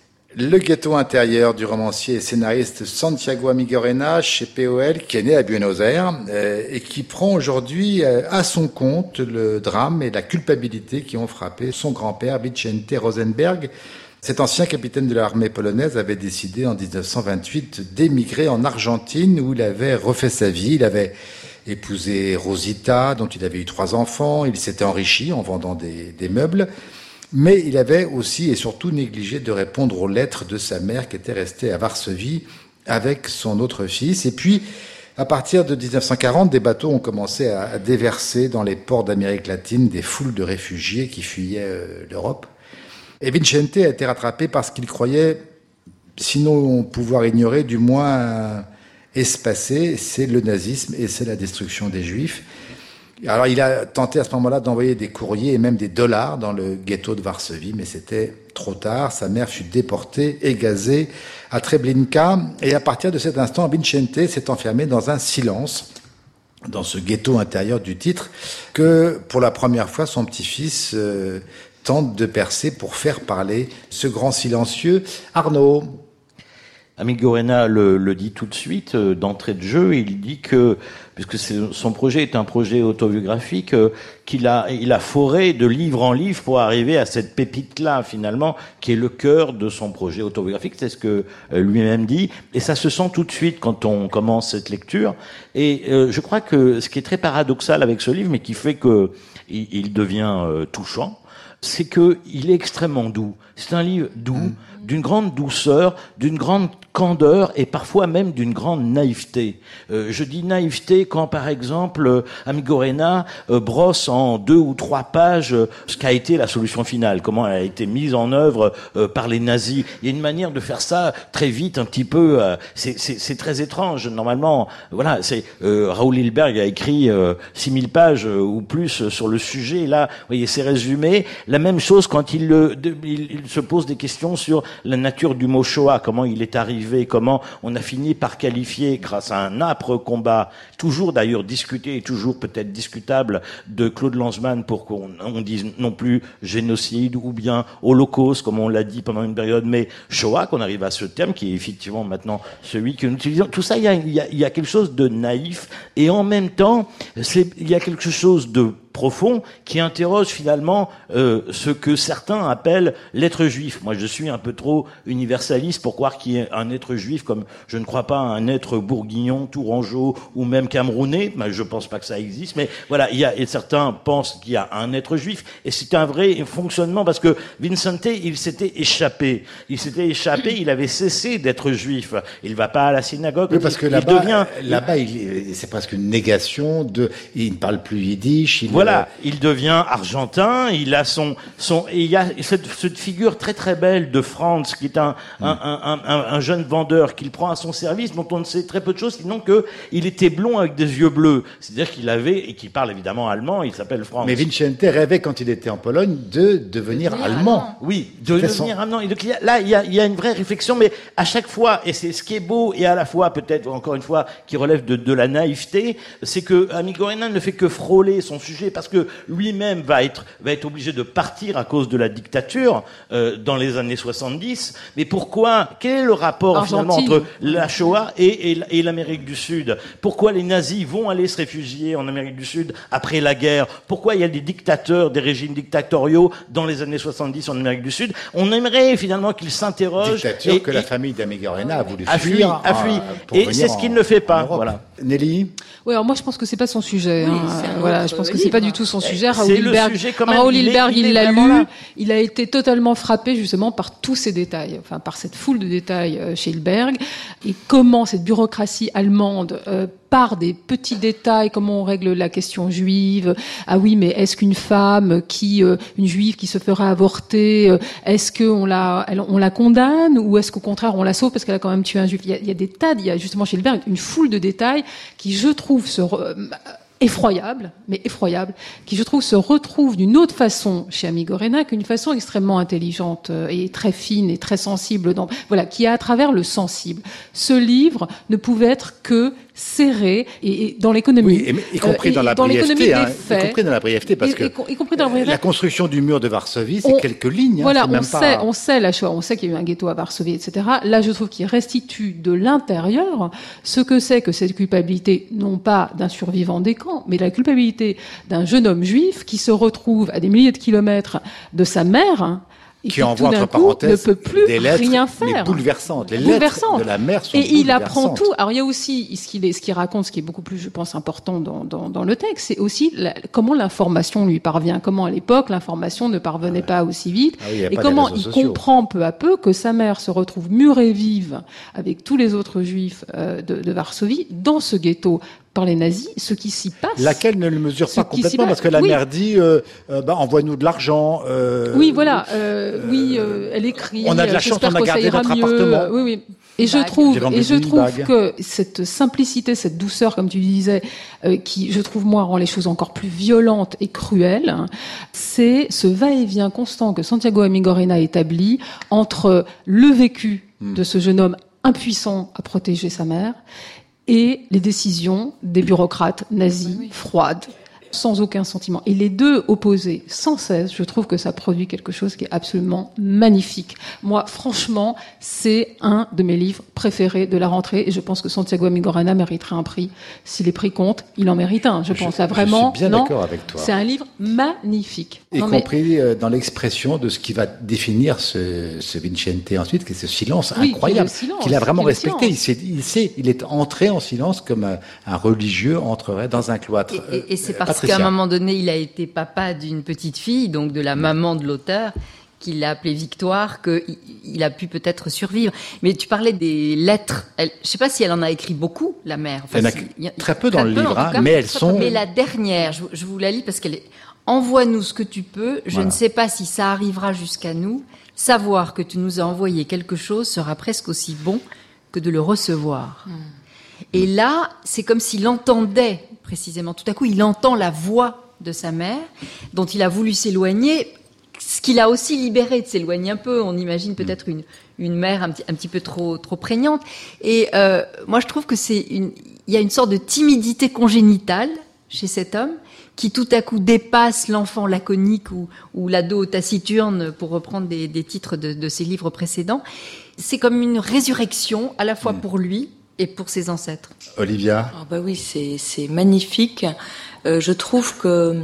Le ghetto intérieur du romancier et scénariste Santiago Amigorena chez POL, qui est né à Buenos Aires et qui prend aujourd'hui à son compte le drame et la culpabilité qui ont frappé son grand-père Vicente Rosenberg. Cet ancien capitaine de l'armée polonaise avait décidé en 1928 d'émigrer en Argentine où il avait refait sa vie. Il avait épousé Rosita, dont il avait eu 3 enfants. Il s'était enrichi en vendant des meubles. Mais il avait aussi et surtout négligé de répondre aux lettres de sa mère qui était restée à Varsovie avec son autre fils. Et puis, à partir de 1940, des bateaux ont commencé à déverser dans les ports d'Amérique latine des foules de réfugiés qui fuyaient l'Europe. Et Vicente a été rattrapé parce qu'il croyait, sinon pouvoir ignorer, du moins espacé, c'est le nazisme et c'est la destruction des Juifs. Alors il a tenté à ce moment-là d'envoyer des courriers et même des dollars dans le ghetto de Varsovie, mais c'était trop tard. Sa mère fut déportée et gazée à Treblinka. Et à partir de cet instant, Vicente s'est enfermé dans un silence, dans ce ghetto intérieur du titre, que pour la première fois, son petit-fils tente de percer pour faire parler ce grand silencieux. Arnaud. Amigorena le dit tout de suite, d'entrée de jeu. Il dit que, puisque son projet est un projet autobiographique, il a foré de livre en livre pour arriver à cette pépite-là, finalement, qui est le cœur de son projet autobiographique. C'est ce que lui-même dit. Et ça se sent tout de suite quand on commence cette lecture. Et je crois que ce qui est très paradoxal avec ce livre, mais qui fait que il devient touchant, c'est que il est extrêmement doux. C'est un livre doux, d'une grande douceur, d'une grande candeur et parfois même d'une grande naïveté. Je dis naïveté quand, par exemple, Amigorena brosse en 2 ou 3 pages ce qu'a été la solution finale, comment elle a été mise en œuvre par les nazis. Il y a une manière de faire ça très vite, un petit peu. C'est très étrange. Normalement, voilà, Raoul Hilberg a écrit 6000 pages ou plus sur le sujet. Là, vous voyez, c'est résumé. La même chose quand il se pose des questions sur la nature du mot Shoah, comment il est arrivé, comment on a fini par qualifier, grâce à un âpre combat, toujours d'ailleurs discuté et toujours peut-être discutable, de Claude Lanzmann pour qu'on dise non plus génocide ou bien holocauste, comme on l'a dit pendant une période, mais Shoah, qu'on arrive à ce terme qui est effectivement maintenant celui que nous utilisons. Tout ça, il y a quelque chose de naïf et en même temps, il y a quelque chose de profond qui interroge finalement ce que certains appellent l'être juif. Moi, je suis un peu trop universaliste pour croire qu'il y ait un être juif, comme je ne crois pas à un être bourguignon, tourangeau ou même camerounais. Mais je pense pas que ça existe. Mais voilà, et certains pensent qu'il y a un être juif et c'est un vrai fonctionnement parce que Vicente, il s'était échappé. Il avait cessé d'être juif. Il va pas à la synagogue. Oui, parce que là-bas, c'est presque une négation il ne parle plus yiddish. Voilà, il devient argentin, il a il y a cette figure très très belle de Franz, qui est un jeune vendeur qu'il prend à son service, dont on ne sait très peu de choses, sinon qu'il était blond avec des yeux bleus. C'est-à-dire qu'il parle évidemment allemand, il s'appelle Franz. Mais Vicente rêvait, quand il était en Pologne, de devenir allemand. Oui, de devenir allemand. Et donc, là, il y a une vraie réflexion, mais à chaque fois, et c'est ce qui est beau, et à la fois, peut-être, encore une fois, qui relève de la naïveté, c'est que Amigorena ne fait que frôler son sujet, parce que lui-même va être obligé de partir à cause de la dictature dans les années 70. Mais pourquoi? Quel est le rapport finalement entre la Shoah et l'Amérique du Sud? Pourquoi les nazis vont aller se réfugier en Amérique du Sud après la guerre? Pourquoi il y a des dictateurs, des régimes dictatoriaux dans les années 70 en Amérique du Sud? On aimerait finalement qu'ils s'interrogent. Dictature que la famille d'Amigorena a voulu fuir. A fui. Et c'est ce qu'il ne fait pas. Voilà. Nelly? Oui, alors moi je pense que c'est pas son sujet. Oui, voilà, je pense que c'est pas du tout son sujet. Raoul Hilberg, il l'a lu. Il a été totalement frappé justement par tous ces détails, enfin par cette foule de détails chez Hilberg, et comment cette bureaucratie allemande par des petits détails, comment on règle la question juive. Ah oui, mais est-ce qu'une femme une juive qui se fera avorter, est-ce qu'on la condamne ou est-ce qu'au contraire on la sauve parce qu'elle a quand même tué un juif? Il y a justement chez Hilberg une foule de détails qui, je trouve, effroyable, qui je trouve se retrouve d'une autre façon chez Amigorena qu'une façon extrêmement intelligente et très fine et très sensible, qui est à travers le sensible. Ce livre ne pouvait être que serré et dans l'économie. Oui, y compris dans la brièveté, y compris dans la brièveté, parce que la construction du mur de Varsovie, c'est quelques lignes. Voilà, on sait la Shoah, on sait qu'il y a eu un ghetto à Varsovie, etc. Là, je trouve qu'il restitue de l'intérieur ce que c'est que cette culpabilité, non pas d'un survivant des camps, mais la culpabilité d'un jeune homme juif qui se retrouve à des milliers de kilomètres de sa mère, et qui envoie entre parenthèses ne peut plus des lettres, rien faire, bouleversantes. Les lettres de la mère sont bouleversantes. Et il apprend tout. Alors il y a aussi ce qu'il raconte, ce qui est beaucoup plus, je pense, important dans le texte, c'est aussi comment l'information lui parvient. Comment à l'époque l'information ne parvenait pas aussi vite, et comment il comprend peu à peu que sa mère se retrouve murée vive avec tous les autres juifs de Varsovie dans ce ghetto par les nazis, ce qui s'y passe. Laquelle ne le mesure pas complètement, parce que la mère dit envoie-nous de l'argent. Oui, voilà. Elle écrit. On a de la chance, on a gardé notre appartement. Oui. Et je trouve que cette simplicité, cette douceur, comme tu disais, qui, je trouve, moi, rend les choses encore plus violentes et cruelles, c'est ce va-et-vient constant que Santiago Amigorena établit entre le vécu de ce jeune homme impuissant à protéger sa mère et les décisions des bureaucrates nazis, froides, sans aucun sentiment. Et les deux opposés, sans cesse, je trouve que ça produit quelque chose qui est absolument magnifique. Moi, franchement, c'est un de mes livres préférés de la rentrée et je pense que Santiago Amigorena mériterait un prix. Si les prix comptent, il en mérite un. Je pense là vraiment. Je suis bien d'accord avec toi. C'est un livre magnifique. Y compris dans l'expression de ce qui va définir ce Vincente ensuite, qui est ce silence incroyable, qu'il a vraiment respecté. Il est entré en silence comme un religieux entrerait dans un cloître. Et c'est parce qu'à un moment donné, il a été papa d'une petite fille, donc de la maman de l'auteur, qu'il l'a appelée Victoire, qu'il a pu peut-être survivre. Mais tu parlais des lettres. Je ne sais pas si elle en a écrit beaucoup, la mère. Enfin, il y en a très peu dans le livre, mais elles sont... Mais la dernière, je vous la lis parce qu'elle est... Envoie-nous ce que tu peux. Je ne sais pas si ça arrivera jusqu'à nous. Savoir que tu nous as envoyé quelque chose sera presque aussi bon que de le recevoir. Et là, c'est comme s'il entendait, précisément, tout à coup, il entend la voix de sa mère, dont il a voulu s'éloigner, ce qu'il a aussi libéré de s'éloigner un peu. On imagine peut-être une mère un petit peu trop prégnante. Et moi, je trouve que il y a une sorte de timidité congénitale chez cet homme, qui tout à coup dépasse l'enfant laconique ou l'ado taciturne, pour reprendre des titres de ses livres précédents. C'est comme une résurrection, à la fois pour lui et pour ses ancêtres. Olivia ? Oui, c'est magnifique. Je trouve que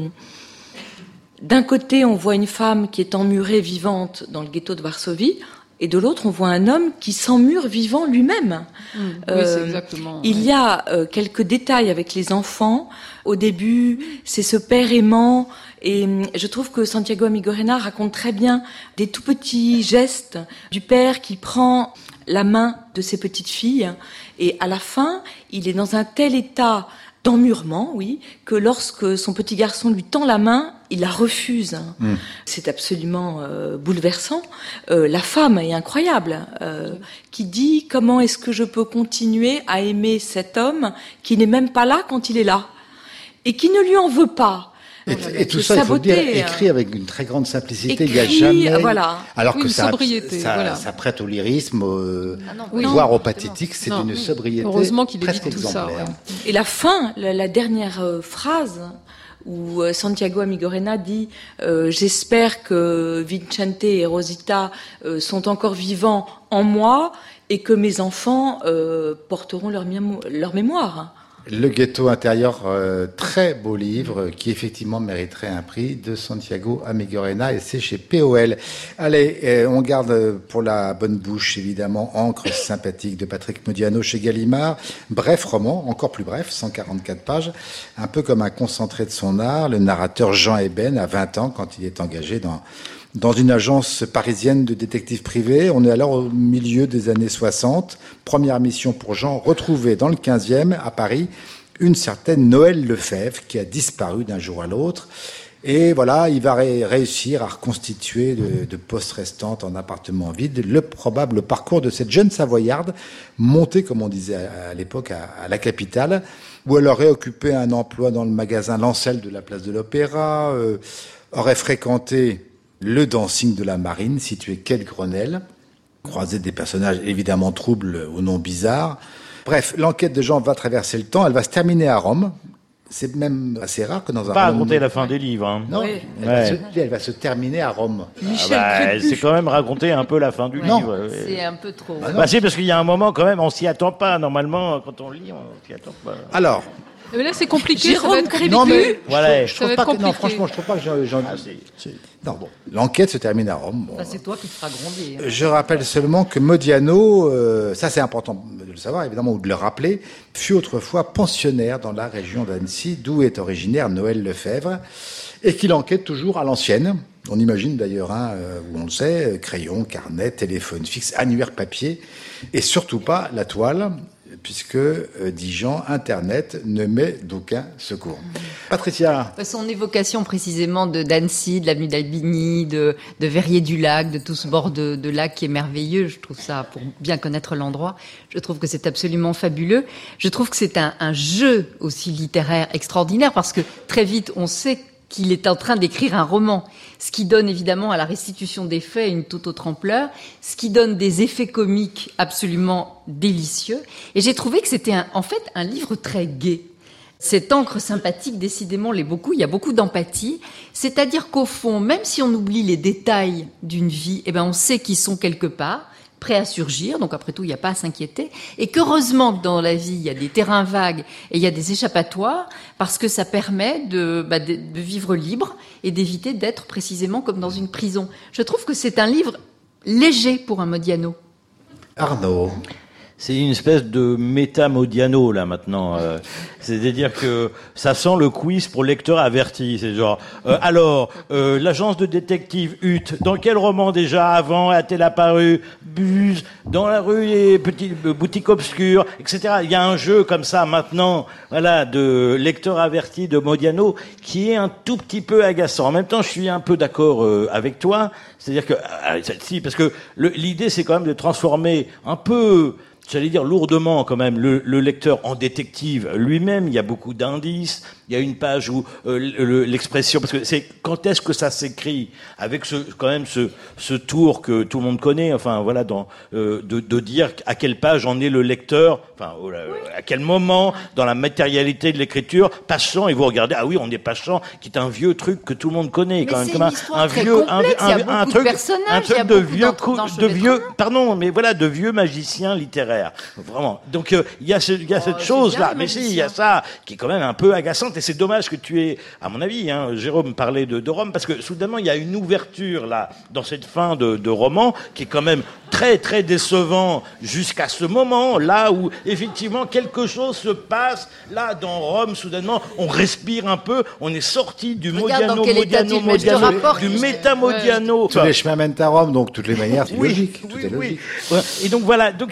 d'un côté, on voit une femme qui est emmurée vivante dans le ghetto de Varsovie, et de l'autre, on voit un homme qui s'emmure vivant lui-même. Oui, c'est exactement. Il y a quelques détails avec les enfants. Au début, c'est ce père aimant, et je trouve que Santiago Amigorena raconte très bien des tout petits gestes du père qui prend la main de ses petites filles, et à la fin, il est dans un tel état d'emmurement, que lorsque son petit garçon lui tend la main, il la refuse. C'est absolument bouleversant. La femme est incroyable, qui dit « Comment est-ce que je peux continuer à aimer cet homme qui n'est même pas là quand il est là ?» et qui ne lui en veut pas. Et tout ça, il faut dire, écrit avec une très grande simplicité. Il n'y a jamais... Alors que ça prête au lyrisme, voire au pathétique, c'est une sobriété. Heureusement qu'il presque évite tout ça. Et la fin, la dernière phrase, où Santiago Amigorena dit j'espère que Vincente et Rosita sont encore vivants en moi et que mes enfants porteront leur mémoire. Le ghetto intérieur, très beau livre qui effectivement mériterait un prix de Santiago Amigorena, et c'est chez POL. Allez, on garde pour la bonne bouche évidemment Encre sympathique de Patrick Modiano chez Gallimard. Bref roman, encore plus bref, 144 pages, un peu comme un concentré de son art. Le narrateur Jean Eben a 20 ans quand il est engagé dans une agence parisienne de détectives privés. On est alors au milieu des années 60. Première mission pour Jean, retrouver dans le 15e, à Paris, une certaine Noël Lefebvre qui a disparu d'un jour à l'autre. Et voilà, il va réussir à reconstituer de postes restantes en appartement vide le probable parcours de cette jeune Savoyarde, montée, comme on disait à l'époque, à la capitale, où elle aurait occupé un emploi dans le magasin Lancel de la place de l'Opéra, aurait fréquenté le dancing de la Marine, situé quai de Grenelle, croisé des personnages évidemment troubles au nom bizarre. Bref, l'enquête de Jean va traverser le temps, elle va se terminer à Rome. C'est même assez rare que dans un pas roman... raconter la fin des livres. Hein. Non, oui. Elle va se terminer à Rome. C'est quand même raconter un peu la fin du livre. C'est un peu trop... C'est parce qu'il y a un moment quand même, on s'y attend pas. Normalement, quand on lit, on s'y attend pas. Alors... Mais là, c'est compliqué. Jérôme ça va être compliqué. Non, mais voilà. je trouve pas que, non, franchement, je trouve pas que non, bon, l'enquête se termine à Rome. Bon. C'est toi qui te feras gronder. Je rappelle seulement que Modiano, ça c'est important de le savoir évidemment, ou de le rappeler, fut autrefois pensionnaire dans la région d'Annecy, d'où est originaire Noël Lefebvre, et qu'il enquête toujours à l'ancienne. On imagine d'ailleurs, où on le sait, crayon, carnet, téléphone fixe, annuaire papier, et surtout pas la toile, puisque, dit Jean, Internet ne met d'aucun secours. Patricia. Son évocation précisément d'Annecy, de l'avenue d'Albigny, de Verrier-du-Lac, de tout ce bord de lac qui est merveilleux, je trouve ça, pour bien connaître l'endroit, je trouve que c'est absolument fabuleux. Je trouve que c'est un jeu aussi littéraire extraordinaire, parce que très vite on sait qu'il est en train d'écrire un roman, ce qui donne évidemment à la restitution des faits une toute autre ampleur, ce qui donne des effets comiques absolument délicieux. Et j'ai trouvé que c'était en fait un livre très gai. Cette encre sympathique, décidément, l'est beaucoup. Il y a beaucoup d'empathie. C'est-à-dire qu'au fond, même si on oublie les détails d'une vie, on sait qu'ils sont quelque part, prêts à surgir. Donc, après tout, il n'y a pas à s'inquiéter. Et qu'heureusement que dans la vie, il y a des terrains vagues et il y a des échappatoires, parce que ça permet de vivre libre et d'éviter d'être précisément comme dans une prison. Je trouve que c'est un livre léger pour un Modiano. Arnaud. C'est une espèce de méta-Modiano, là, maintenant. C'est-à-dire que ça sent le quiz pour lecteurs avertis. C'est genre, l'agence de détective Hutt, dans quel roman déjà avant a-t-elle apparu? Buse, dans la rue et petite boutique obscure, etc. Il y a un jeu comme ça, maintenant, voilà, de lecteurs avertis de Modiano, qui est un tout petit peu agaçant. En même temps, je suis un peu d'accord avec toi. C'est-à-dire que, si, parce que l'idée, c'est quand même de transformer un peu, j'allais dire lourdement quand même, le lecteur en détective lui-même. Il y a beaucoup d'indices. Il y a une page où l'expression, parce que c'est quand est-ce que ça s'écrit, avec ce tour que tout le monde connaît, enfin voilà, de dire à quelle page en est le lecteur, enfin à quel moment dans la matérialité de l'écriture, page 100, et vous regardez, ah oui, on est page 100, qui est un vieux truc que tout le monde connaît, mais quand même, comme un vieux, un truc de vieux, pardon, mais voilà, de vieux magiciens littéraires, vraiment. Donc il y a cette chose là, mais si, il y a ça qui est quand même un peu agaçante. Et c'est dommage que tu aies, à mon avis, Jérôme parlait de Rome, parce que soudainement il y a une ouverture là dans cette fin de roman qui est quand même très très décevant jusqu'à ce moment là où effectivement quelque chose se passe là dans Rome. Soudainement on respire un peu, on est sorti du Modiano, du méta-Modiano. Tous les chemins mènent à Rome, donc toutes les manières c'est logique. Tout est logique. Ouais. Et donc voilà, donc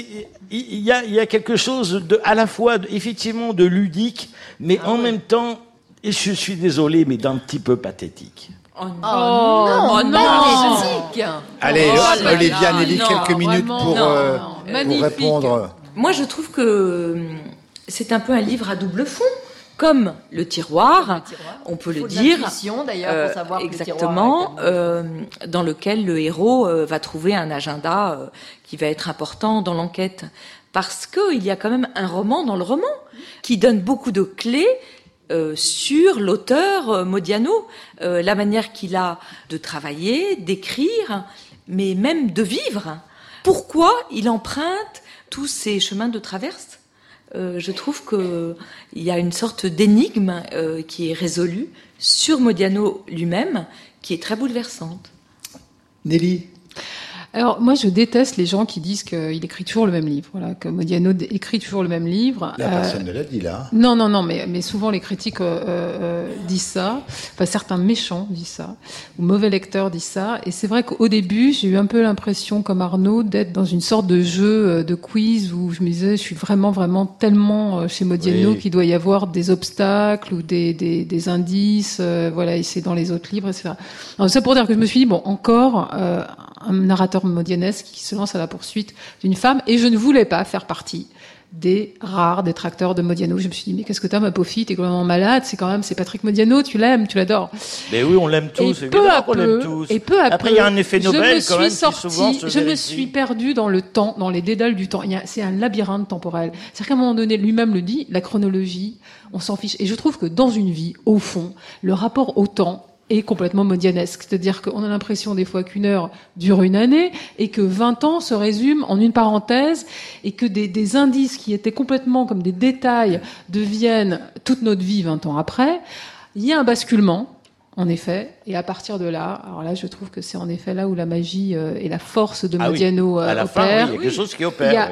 il y a quelque chose à la fois effectivement de ludique, mais en même temps, et je suis désolé, mais d'un petit peu pathétique. Oh non, pathétique. Allez, Olivia Nelly, quelques minutes pour répondre. Moi, je trouve que c'est un peu un livre à double fond. Comme le tiroir, on peut le dire, d'ailleurs, pour savoir exactement, dans lequel le héros va trouver un agenda qui va être important dans l'enquête. Parce qu'il y a quand même un roman dans le roman qui donne beaucoup de clés sur l'auteur Modiano, la manière qu'il a de travailler, d'écrire, mais même de vivre. Pourquoi il emprunte tous ces chemins de traverse ? Je trouve qu'il y a une sorte d'énigme qui est résolue sur Modiano lui-même, qui est très bouleversante. Nelly ? Alors, moi, je déteste les gens qui disent qu'il écrit toujours le même livre. Voilà, que Modiano écrit toujours le même livre. La personne ne l'a dit, là. Non, mais souvent les critiques disent ça. Enfin, certains méchants disent ça. Ou mauvais lecteurs disent ça. Et c'est vrai qu'au début, j'ai eu un peu l'impression, comme Arnaud, d'être dans une sorte de jeu, de quiz, où je me disais, je suis vraiment tellement chez Modiano qu'il doit y avoir des obstacles ou des indices. Voilà, et c'est dans les autres livres, etc. Alors, ça pour dire que je me suis dit, bon, encore un narrateur modianesque qui se lance à la poursuite d'une femme, et je ne voulais pas faire partie des rares détracteurs de Modiano. Je me suis dit, mais qu'est-ce que t'as, ma pauvre fille, t'es complètement malade, c'est Patrick Modiano, tu l'aimes, tu l'adores. Mais oui, on l'aime tous, évidemment qu'on l'aime tous. Et peu à peu, après, il y a un effet Nobel, quand même, qui souvent se je me suis perdue dans le temps, dans les dédales du temps. C'est un labyrinthe temporel. C'est-à-dire qu'à un moment donné, lui-même le dit, la chronologie, on s'en fiche. Et je trouve que dans une vie, au fond, le rapport au temps est complètement modianesque. C'est-à-dire qu'on a l'impression des fois qu'une heure dure une année et que 20 ans se résument en une parenthèse et que des indices qui étaient complètement comme des détails deviennent toute notre vie 20 ans après. Il y a un basculement, en effet, et à partir de là, alors là je trouve que c'est en effet là où la magie et la force de Modiano à la opère. Fin, il y a quelque chose qui opère.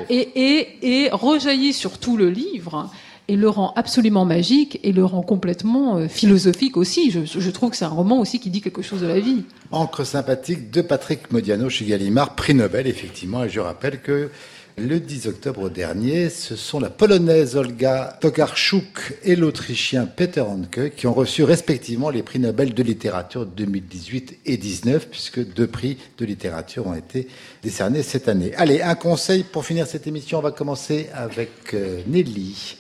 Et rejaillit sur tout le livre et le rend absolument magique et le rend complètement philosophique aussi. Je trouve que c'est un roman aussi qui dit quelque chose de la vie. Encre sympathique de Patrick Modiano chez Gallimard, prix Nobel effectivement. Et je rappelle que le 10 octobre dernier, ce sont la Polonaise Olga Tokarczuk et l'Autrichien Peter Handke qui ont reçu respectivement les prix Nobel de littérature 2018 et 2019, puisque 2 prix de littérature ont été décernés cette année. Allez, un conseil pour finir cette émission. On va commencer avec Nelly.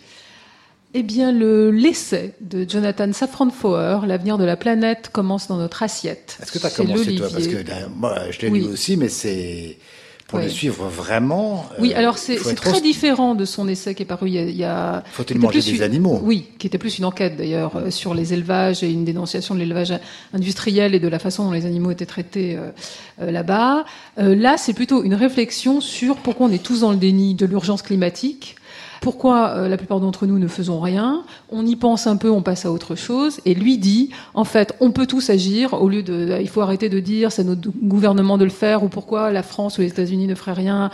Eh bien, l'essai de Jonathan Safran Foer, L'avenir de la planète commence dans notre assiette. Est-ce que tu as commencé, toi ? Parce que moi, je l'ai lu aussi, mais c'est pour le suivre vraiment. Oui, alors c'est très différent de son essai qui est paru il y a Faut-il manger des animaux? Oui, qui était plus une enquête d'ailleurs sur les élevages et une dénonciation de l'élevage industriel et de la façon dont les animaux étaient traités là-bas. Là, c'est plutôt une réflexion sur pourquoi on est tous dans le déni de l'urgence climatique. Pourquoi la plupart d'entre nous ne faisons rien? On y pense un peu, on passe à autre chose. Et lui dit, en fait, on peut tous agir. Au lieu de, il faut arrêter de dire, c'est notre gouvernement de le faire, ou pourquoi la France ou les États-Unis ne feraient rien,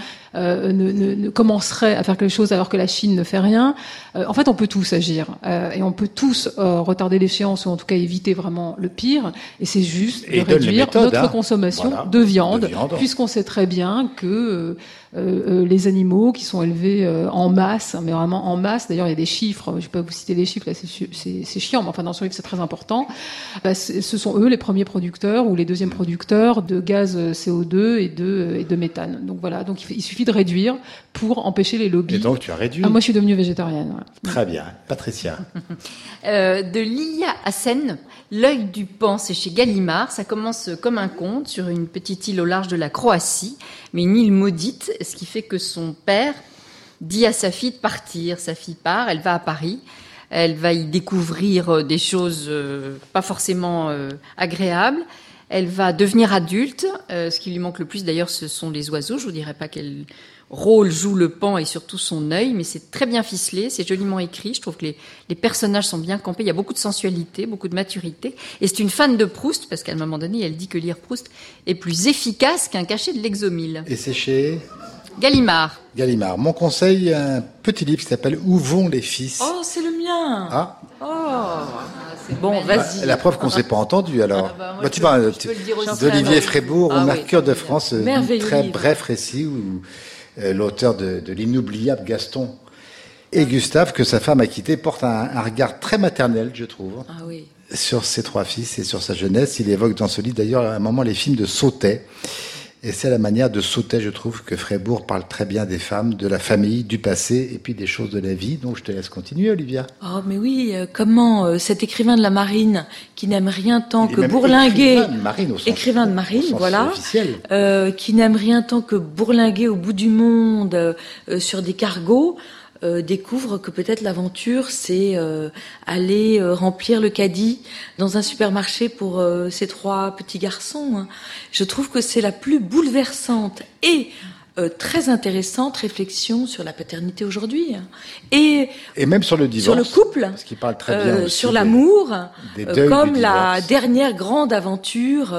ne commenceraient à faire quelque chose alors que la Chine ne fait rien. En fait, on peut tous agir et on peut tous retarder l'échéance ou en tout cas éviter vraiment le pire. Et c'est juste de réduire notre consommation de viande, puisqu'on sait très bien que les animaux qui sont élevés en masse, mais vraiment en masse, d'ailleurs il y a des chiffres, je ne vais pas vous citer les chiffres, là c'est chiant, mais enfin dans ce livre c'est très important, ce sont eux les premiers producteurs ou les deuxièmes producteurs de gaz CO2 et de méthane. Donc voilà, donc il suffit de réduire pour empêcher les lobbies. Et donc tu as réduit? Moi je suis devenue végétarienne. Ouais. Très bien. Patricia. De Lilia Hassen, L'œil du Pan, c'est chez Gallimard. Ça commence comme un conte sur une petite île au large de la Croatie, mais une île maudite, ce qui fait que son père dit à sa fille de partir. Sa fille part, elle va à Paris, elle va y découvrir des choses pas forcément agréables. Elle va devenir adulte. Ce qui lui manque le plus, d'ailleurs, ce sont les oiseaux. Je vous dirais pas quel rôle joue le pan et surtout son œil, mais c'est très bien ficelé, c'est joliment écrit. Je trouve que les personnages sont bien campés. Il y a beaucoup de sensualité, beaucoup de maturité. Et c'est une fan de Proust, parce qu'à un moment donné, elle dit que lire Proust est plus efficace qu'un cachet de Lexomil. Et c'est chez Gallimard. Gallimard. Mon conseil, un petit livre qui s'appelle Où vont les fils? Oh, c'est le mien. Ah. C'est bon, vas-y. La preuve qu'on ne s'est pas entendu, alors. Tu vois, d'Olivier Frébourg au Mercure de France, un très bref récit où l'auteur de l'inoubliable Gaston et Gustave, que sa femme a quitté, porte un regard très maternel, je trouve, sur ses trois fils et sur sa jeunesse. Il évoque dans ce livre, d'ailleurs, à un moment, les films de Sautet. Et c'est à la manière de Sautet, je trouve, que Frébourg parle très bien des femmes, de la famille, du passé, et puis des choses de la vie. Donc je te laisse continuer, Olivia. Oh, mais oui, comment cet écrivain de la marine, qui n'aime rien tant que bourlinguer... Écrivain de marine, voilà. Qui n'aime rien tant que bourlinguer au bout du monde sur des cargos, découvre que peut-être l'aventure, c'est aller remplir le caddie dans un supermarché pour ces trois petits garçons. Je trouve que c'est la plus bouleversante et très intéressante réflexion sur la paternité aujourd'hui. Et même sur le divorce. Sur le couple. Parce qu'il parle très bien aussi sur l'amour, comme la divorce. Dernière grande aventure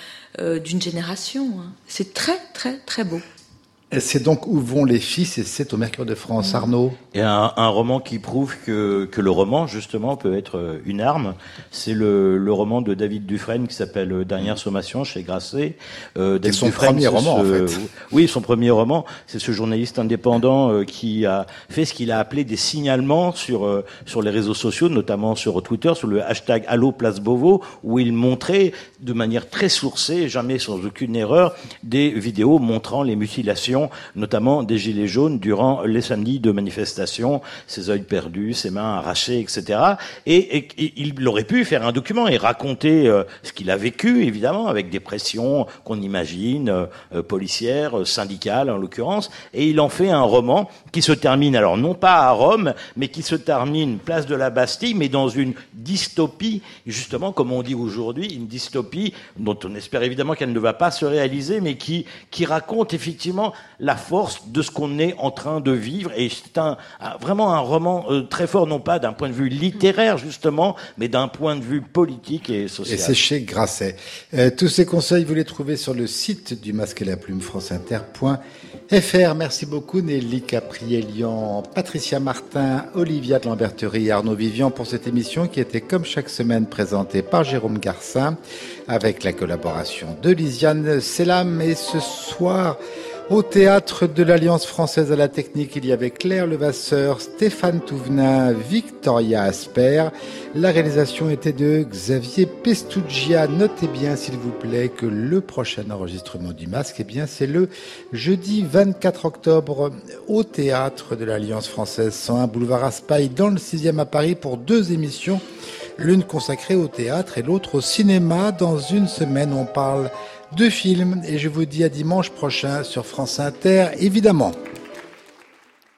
d'une génération. C'est très, très, très beau. Et c'est donc Où vont les fils, et c'est au Mercure de France. Arnaud. Et un roman qui prouve que le roman, justement, peut être une arme. C'est le roman de David Dufresne qui s'appelle Dernière sommation chez Grasset. C'est son premier roman, en fait. Oui, son premier roman. C'est ce journaliste indépendant qui a fait ce qu'il a appelé des signalements sur les réseaux sociaux, notamment sur Twitter, sur le hashtag Allo Place Beauvau, où il montrait de manière très sourcée, jamais sans aucune erreur, des vidéos montrant les mutilations, notamment des gilets jaunes durant les samedis de manifestation, ses yeux perdus, ses mains arrachées, etc. Et il aurait pu faire un document et raconter ce qu'il a vécu, évidemment, avec des pressions qu'on imagine, policières, syndicales en l'occurrence, et il en fait un roman qui se termine, alors non pas à Rome, mais qui se termine place de la Bastille, mais dans une dystopie, justement, comme on dit aujourd'hui, une dystopie dont on espère évidemment qu'elle ne va pas se réaliser, mais qui raconte effectivement la force de ce qu'on est en train de vivre. Et c'est vraiment un roman très fort, non pas d'un point de vue littéraire, justement, mais d'un point de vue politique et social. Et c'est chez Grasset. Tous ces conseils, vous les trouvez sur le site du Masque et la Plume, franceinter.fr. Merci beaucoup Nelly Caprielian, Patricia Martin, Olivia de Lamberterie et Arnaud Vivian pour cette émission qui était comme chaque semaine présentée par Jérôme Garcin avec la collaboration de Lisiane Selam. Et ce soir, au Théâtre de l'Alliance Française à la Technique, il y avait Claire Levasseur, Stéphane Touvenin, Victoria Asper. La réalisation était de Xavier Pestugia. Notez bien, s'il vous plaît, que le prochain enregistrement du Masque, eh bien, c'est le jeudi 24 octobre au Théâtre de l'Alliance Française, 101 boulevard Raspail, dans le 6e à Paris, pour 2 émissions. L'une consacrée au théâtre et l'autre au cinéma. Dans une semaine, on parle de films. Et je vous dis à dimanche prochain sur France Inter, évidemment.